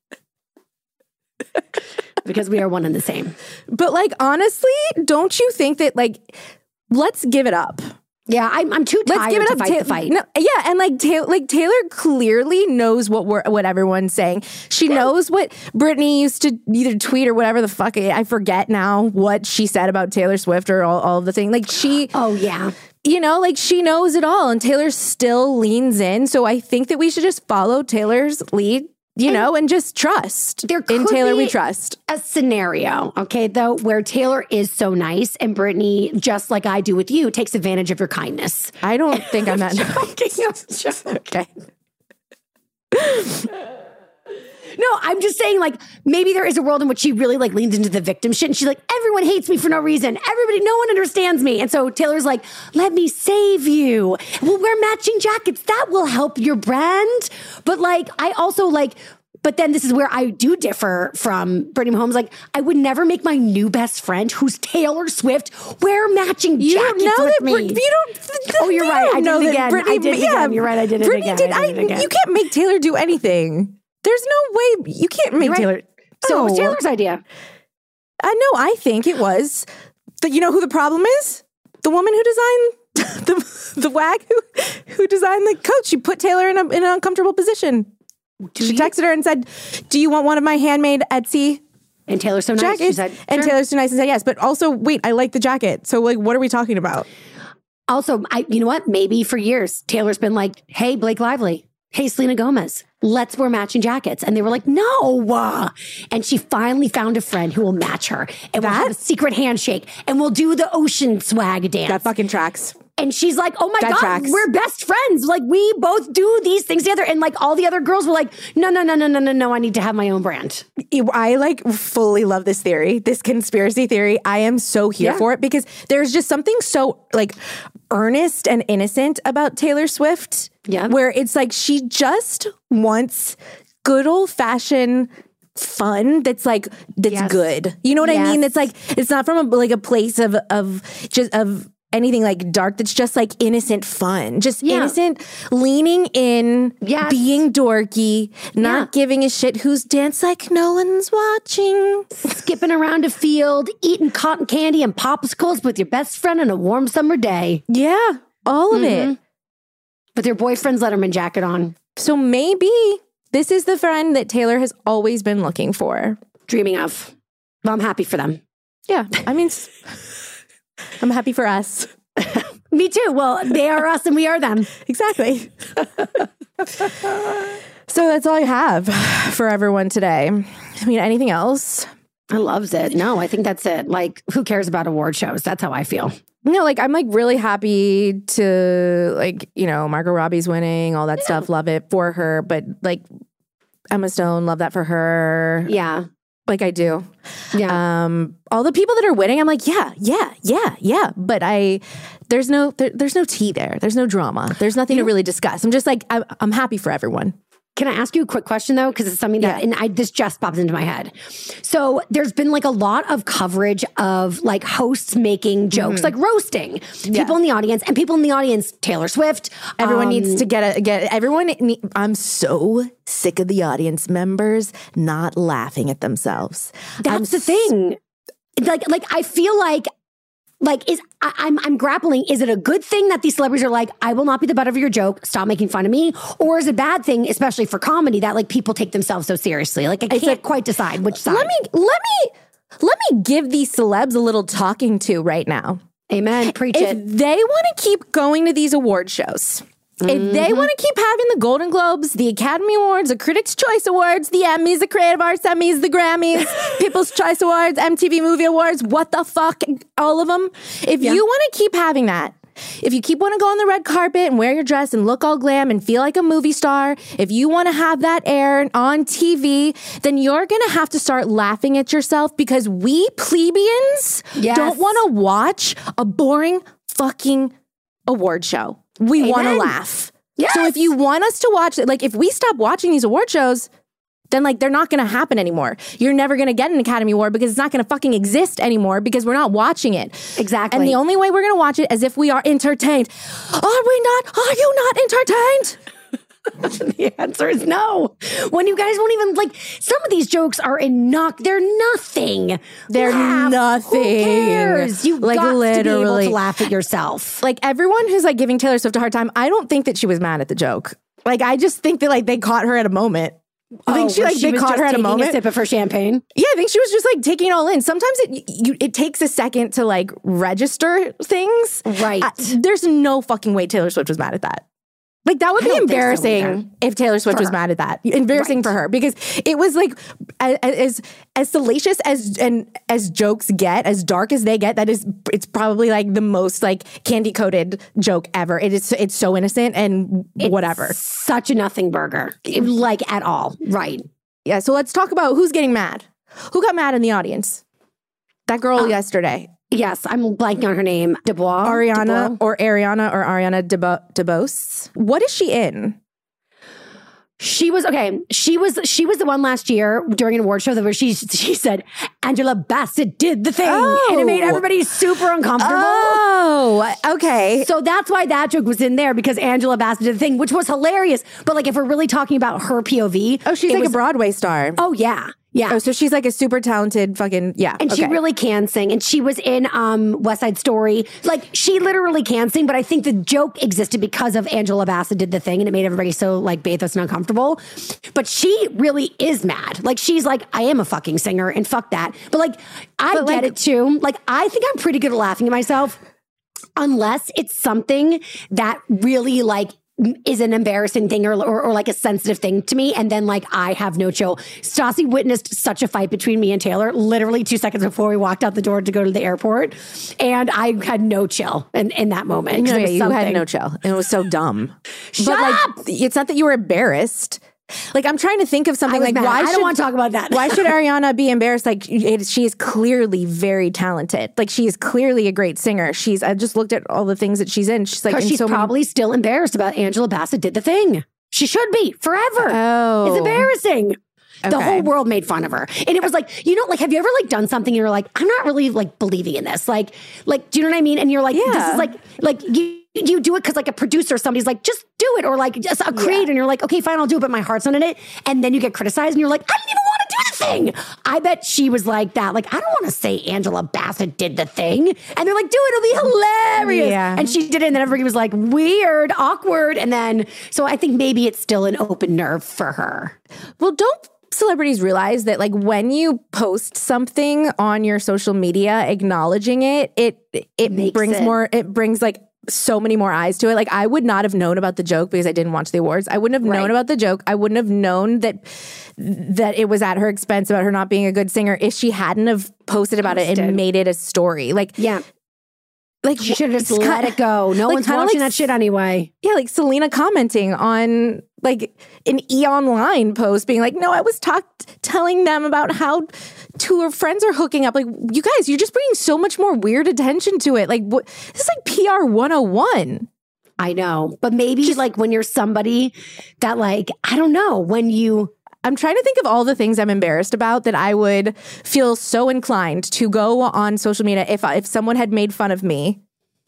Because we are one and the same. But like, honestly, don't you think that like, let's give it up. Yeah, I'm, I'm too tired Let's give it to up. fight Ta- the fight. No, yeah, and like Taylor, like Taylor clearly knows what we're what everyone's saying. She knows what Brittany used to either tweet or whatever the fuck. I forget now what she said about Taylor Swift or all, all of the thing. Like she, Oh, yeah. you know, like she knows it all, and Taylor still leans in. So I think that we should just follow Taylor's lead, you know, and just trust. There In could Taylor, be we trust. a scenario, okay, though, where Taylor is so nice and Brittany, just like I do with you, takes advantage of your kindness. I don't think I'm that. Joking, I'm joking. Okay. No, I'm just saying, like, maybe there is a world in which she really like leans into the victim shit and she's like, everyone hates me for no reason. Everybody, no one understands me. And so Taylor's like, let me save you. We'll wear matching jackets. That will help your brand. But like, I also like, but then this is where I do differ from Brittany Mahomes. Like, I would never make my new best friend, who's Taylor Swift, wear matching You jackets know with that me. Brit- you don't. Oh, you're you right. don't I did know it that again. Brittany- I did it yeah, again. You're right. I did it Brittany again. Did, I I, did it again. You can't make Taylor do anything. There's no way you can't make You're right. Taylor. So it was Oh. Taylor's idea. Uh, no, I think it was. The, you know who the problem is? The woman who designed the the wag who who designed the coat. She put Taylor in, a, in an uncomfortable position. Do she you? texted her and said, "Do you want one of my handmade Etsy And Taylor's so nice. jackets?" She said, and sure. Taylor's so nice and said yes. But also, wait, I like the jacket. So, like, what are we talking about? Also, I, you know what? Maybe for years, Taylor's been like, hey, Blake Lively. Hey, Selena Gomez, let's wear matching jackets. And they were like, no. uh." And she finally found a friend who will match her. And we'll That- have a secret handshake. And we'll do the ocean swag dance. That fucking tracks. And she's like, oh my That God, tracks. we're best friends. Like, we both do these things together. And like all the other girls were like, no, no, no, no, no, no, no. I need to have my own brand. I like fully love this theory, this conspiracy theory. I am so here Yeah. for it because there's just something so like earnest and innocent about Taylor Swift. Yeah. Where it's like she just wants good old fashioned fun that's like that's Yes. good. You know what I mean? Yes. That's like it's not from a, like a place of of just of anything like dark. That's just like innocent fun, just Yeah. innocent leaning in, Yes. being dorky, not Yeah. giving a shit who's dance like no one's watching. Skipping around a field, eating cotton candy and popsicles with your best friend on a warm summer day Yeah, all of it. with your boyfriend's Letterman jacket on, So maybe this is the friend that Taylor has always been looking for. dreaming of. Well, I'm happy for them. Yeah, I mean, s- I'm happy for us. Me too. Well, they are us and we are them. Exactly. So that's all I have for everyone today. I mean, anything else? I loves it. No, I think that's it. Like, who cares about award shows? That's how I feel. No, like I'm like really happy to like, you know, Margot Robbie's winning, all that stuff. Love it for her. But like Emma Stone, love that for her. Yeah. Like I do. Yeah. Um, all the people that are winning, I'm like, yeah, yeah, yeah, yeah. But I, there's no, there, there's no tea there. There's no drama. There's nothing to really discuss. I'm just like, I'm, I'm happy for everyone. Can I ask you a quick question though? Because it's something that, Yeah. and I this just popped into my head. So there's been like a lot of coverage of like hosts making jokes, like roasting people in the audience, and people in the audience, Taylor Swift. Everyone um, needs to get a get. Everyone, ne- I'm so sick of the audience members not laughing at themselves. That's the thing. Like, like I feel like, like is I, I'm I'm grappling. Is it a good thing that these celebrities are like, I will not be the butt of your joke. Stop making fun of me, or is it a bad thing, especially for comedy, that like people take themselves so seriously? Like I can't like- quite decide which side. Let me let me let me give these celebs a little talking to right now. Amen. Preach If it. they want to keep going to these award shows, if they want to keep having the Golden Globes, the Academy Awards, the Critics' Choice Awards, the Emmys, the Creative Arts Emmys, the Grammys, People's Choice Awards, M T V Movie Awards, what the fuck, all of them. If you want to keep having that, if you keep want to go on the red carpet and wear your dress and look all glam and feel like a movie star, if you want to have that air on T V, then you're going to have to start laughing at yourself, because we plebeians Yes. don't want to watch a boring fucking award show. We want to Amen. laugh. Yes. So if you want us to watch, like if we stop watching these award shows, then like they're not going to happen anymore. You're never going to get an Academy Award because it's not going to fucking exist anymore because we're not watching it. Exactly. And the only way we're going to watch it is if we are entertained. Are we not? Are you not entertained? The answer is no. When you guys won't even like, some of these jokes are in knock. They're nothing. They're Laugh. nothing. Who cares? You Like, got to be able literally. to laugh at yourself. Like everyone who's like giving Taylor Swift a hard time, I don't think that she was mad at the joke. Like I just think that like they caught her at a moment. I think Oh, she where like they was caught just her at a taking moment. A sip of her champagne. Yeah, I think she was just like taking it all in. Sometimes it you, it takes a second to like register things. Right. I- there's no fucking way Taylor Swift was mad at that. Like that would I be don't think so embarrassing either. if Taylor Swift For was her. mad at that. Embarrassing Right. for her, because it was like a- a- as as salacious as and as jokes get, as dark as they get. That is, it's probably like the most like candy coated joke ever. It is it's so innocent and whatever. Such a nothing burger. Like at all. Right. Yeah, so let's talk about who's getting mad. Who got mad in the audience? That girl uh, yesterday. Yes, I'm blanking on her name. Dubois? Ariana Dubois? or Ariana or Ariana Debo- DeBose. What is she in? She was okay. She was she was the one last year during an award show that where she she said Angela Bassett did the thing, oh. and it made everybody super uncomfortable. Oh, okay. So that's why that joke was in there because Angela Bassett did the thing, which was hilarious. But like, if we're really talking about her P O V, oh, she's like was, a Broadway star. Oh yeah. Yeah. Oh, so she's like a super talented fucking, yeah. And okay. she really can sing. And she was in um, West Side Story. Like, she literally can sing, but I think the joke existed because of Angela Bassett did the thing and it made everybody so, like, bathos and uncomfortable. But she really is mad. Like, she's like, I am a fucking singer and fuck that. But, like, I but, get like, it too. Like, I think I'm pretty good at laughing at myself unless it's something that really, like, is an embarrassing thing or, or or like a sensitive thing to me. And then like I have no chill. Stassi witnessed such a fight between me and Taylor literally two seconds before we walked out the door to go to the airport. And I had no chill in, in that moment. No, it was you something. had no chill. And it was so dumb. Shut but up! Like, it's not that you were embarrassed. Like, I'm trying to think of something like, mad. why I should, don't want to talk about that. Why should Ariana be embarrassed? Like, it, she is clearly very talented. Like, she is clearly a great singer. She's, I just looked at all the things that she's in. She's like, in she's so probably many- still embarrassed about Angela Bassett did the thing. She should be forever. Oh. It's embarrassing. The Okay. whole world made fun of her. And it was like, you know, like, have you ever like done something and you're like, I'm not really like believing in this. Like, like, do you know what I mean? And you're like, Yeah. this is like, like you, you do it because like a producer, somebody's like, just do it. Or like just a creator. Yeah. And you're like, okay, fine, I'll do it. But my heart's not in it. And then you get criticized and you're like, I didn't even want to do the thing. I bet she was like that. Like, I don't want to say Angela Bassett did the thing. And they're like, do it. It'll be hilarious. Yeah. And she did it. And then everybody was like, weird, awkward. And then, so I think maybe it's still an open nerve for her. Well, don't celebrities realize that like when you post something on your social media acknowledging it, it it Makes brings it- more, it brings like so many more eyes to it. Like I would not have known about the joke because I didn't watch the awards. I wouldn't have Right. known about the joke. I wouldn't have known that that it was at her expense about her not being a good singer if she hadn't have posted about it Posted. and made it a story. Like Yeah. like She should have just it's let ki- it go. No like, one's kinda watching like that shit anyway. Yeah, like Selena commenting on like an E! Online post being like, no, I was talked telling them about how two of friends are hooking up. Like, you guys, you're just bringing so much more weird attention to it. Like, what, this is like P R one oh one. I know. But maybe like when you're somebody that like, I don't know, when you I'm trying to think of all the things I'm embarrassed about that I would feel so inclined to go on social media if if someone had made fun of me.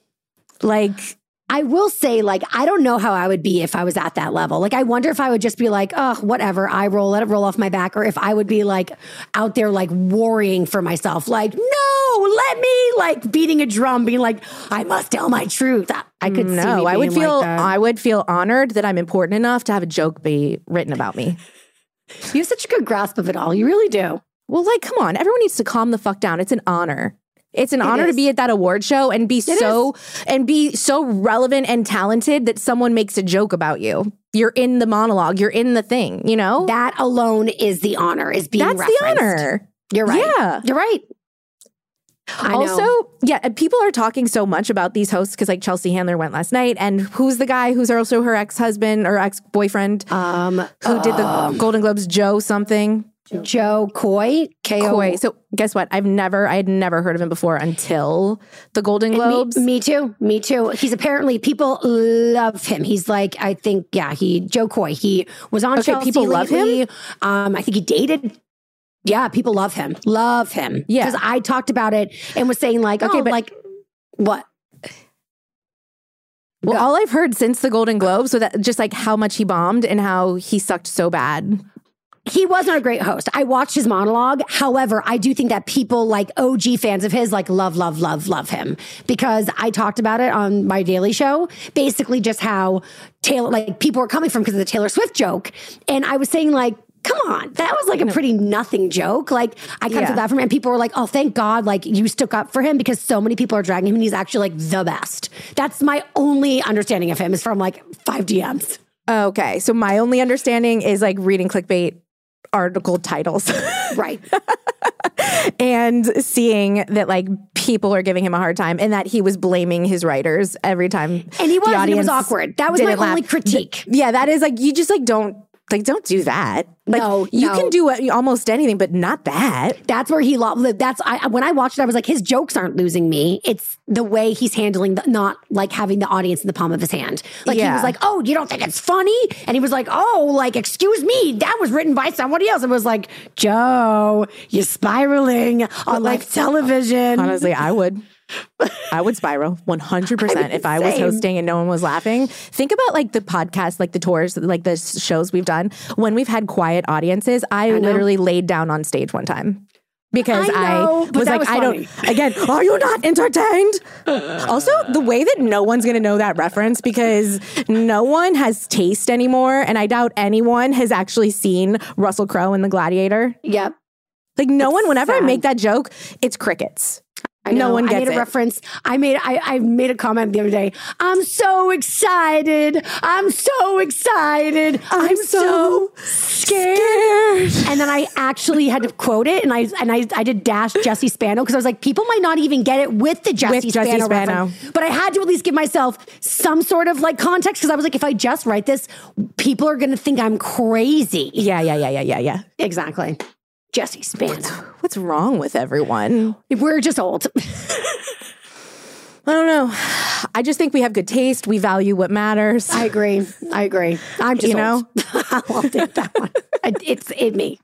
Like, I will say, like, I don't know how I would be if I was at that level. Like, I wonder if I would just be like, oh, whatever, I roll, let it roll off my back. Or if I would be like out there, like, worrying for myself, like, no, let me, like, beating a drum, being like, I must tell my truth. I, I could see no, me I would being feel like that. I would feel honored that I'm important enough to have a joke be written about me. You have such a good grasp of it all. You really do. Well, like, come on, everyone needs to calm the fuck down. It's an honor. It's an It honor is. to be at that award show and be so and be so relevant and talented that someone makes a joke about you. You're in the monologue. You're in the thing. You know, That alone is the honor, is being that's referenced. the honor. You're right. Yeah. You're right. I know. Also, yeah, people are talking so much about these hosts because like Chelsea Handler went last night, and who's the guy who's also her ex husband or ex boyfriend um, who did the Golden Globes? Joe something. Joe Coy, K O. Coy. So guess what? I've never, I had never heard of him before until the Golden Globes. Me, me too. Me too. He's apparently, people love him. He's like, I think, yeah, he, Joe Coy. He was on Okay, Chelsea people love lately. him? Um, I think he dated. Yeah, people love him. Love him. Yeah. Because I talked about it and was saying like, Okay, oh, but- like, what? Well, Go. all I've heard since the Golden Globes was that just like how much he bombed and how he sucked so bad. He was not a great host. I watched his monologue. However, I do think that people like O G fans of his like love, love, love, love him because I talked about it on my daily show. Basically just how Taylor, like people were coming from because of the Taylor Swift joke. And I was saying like, come on, that was like a pretty nothing joke. Like I kind of Yeah. feel bad for him. And people were like, oh, thank God, like you stuck up for him because so many people are dragging him and he's actually like the best. That's my only understanding of him is from like five D Ms. Okay. So my only understanding is like reading clickbait article titles Right. and seeing that like people are giving him a hard time and that he was blaming his writers every time. And he was, the and it audience was awkward. That was my didn't laugh. only critique. Yeah, that is like, you just like don't, Like, don't do that. Like, No, you no. can do uh, almost anything, but not that. That's where he lost. That's I, when I watched it, I was like, his jokes aren't losing me. It's the way he's handling the, not like having the audience in the palm of his hand. Like he Yeah. was like, oh, you don't think it's funny? And he was like, oh, like, excuse me, that was written by somebody else. It was like, Joe, you're spiraling on like television. Honestly, I would. I would spiral one hundred percent if I was Same. hosting and no one was laughing. Think about like the podcast, like the tours, like the shows we've done. When we've had quiet audiences, I, know. literally laid down on stage one time. Because I know, I but was that like, was I funny. don't, again, are you not entertained? Also, the way that no one's going to know that reference because no one has taste anymore. And I doubt anyone has actually seen Russell Crowe in The Gladiator. Yep. Like, no one, whenever I sad. make that joke, it's crickets. I No know. one I gets made a it. reference. I made I, I made a comment the other day. I'm so excited. I'm so excited. I'm, so scared. And then I actually had to quote it, and I and I I did dash Jesse Spano because I was like, people might not even get it with the Jesse, With Jesse Spano, Spano. reference. But I had to at least give myself some sort of like context because I was like, if I just write this, people are going to think I'm crazy. Yeah, yeah, yeah, yeah, yeah, yeah. Exactly. Jesse Spano. What's wrong with everyone? We're just old. I don't know. I just think we have good taste. We value what matters. I agree. I agree. I'm just You know? old. I'll take that one. I- It's in me.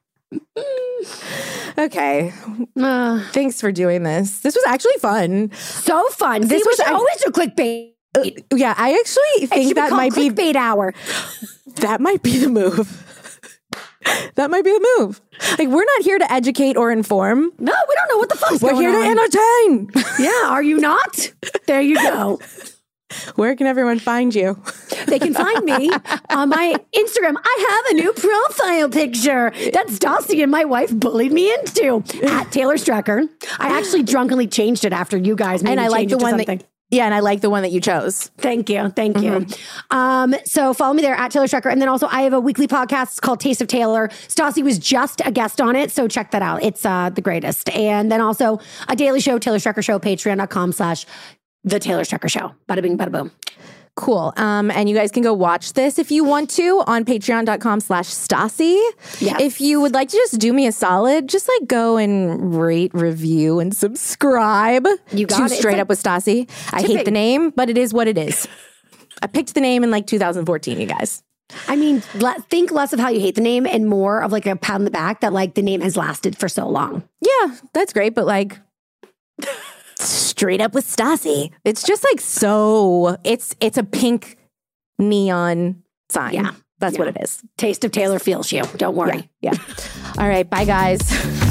Okay. Uh, Thanks for doing this. This was actually fun. so fun. This This was- was I- always do clickbait. It Yeah, I actually should think be that called might be clickbait hour. that might be the move. That might be the move. Like, we're not here to educate or inform. No, we don't know what the fuck's We're going here to on. entertain. Yeah, are you not? There you go. Where can everyone find you? They can find me on my Instagram. I have a new profile picture that Stassi and my wife bullied me into at Taylor Strecker. I actually drunkenly changed it after you guys made And me I like change the it to one something. that Yeah, and I like the one that you chose. Thank you. Thank you. Mm-hmm. Um, so follow me there at Taylor Strecker. And then also I have a weekly podcast it's called Taste of Taylor. Stassi was just a guest on it. So check that out. It's uh, the greatest. And then also a daily show, Taylor Strecker Show, patreon.com slash the Taylor Strecker Show. Bada bing, bada boom. Cool. Um, and you guys can go watch this if you want to on patreon.com slash Stassi. Yes. If you would like to just do me a solid, just like go and rate, review, and subscribe You got to it. It's Straight like Up with Stassi. I hate tipping. the name, but it is what it is. I picked the name in like two thousand fourteen, you guys. I mean, le- think less of how you hate the name and more of like a pat on the back that like the name has lasted for so long. Yeah, that's great, but like Straight Up with Stassi. It's just like so it's it's a pink neon sign. Yeah. That's Yeah. what it is. Taste of Taylor feels you. Don't worry. Yeah. All right, bye guys.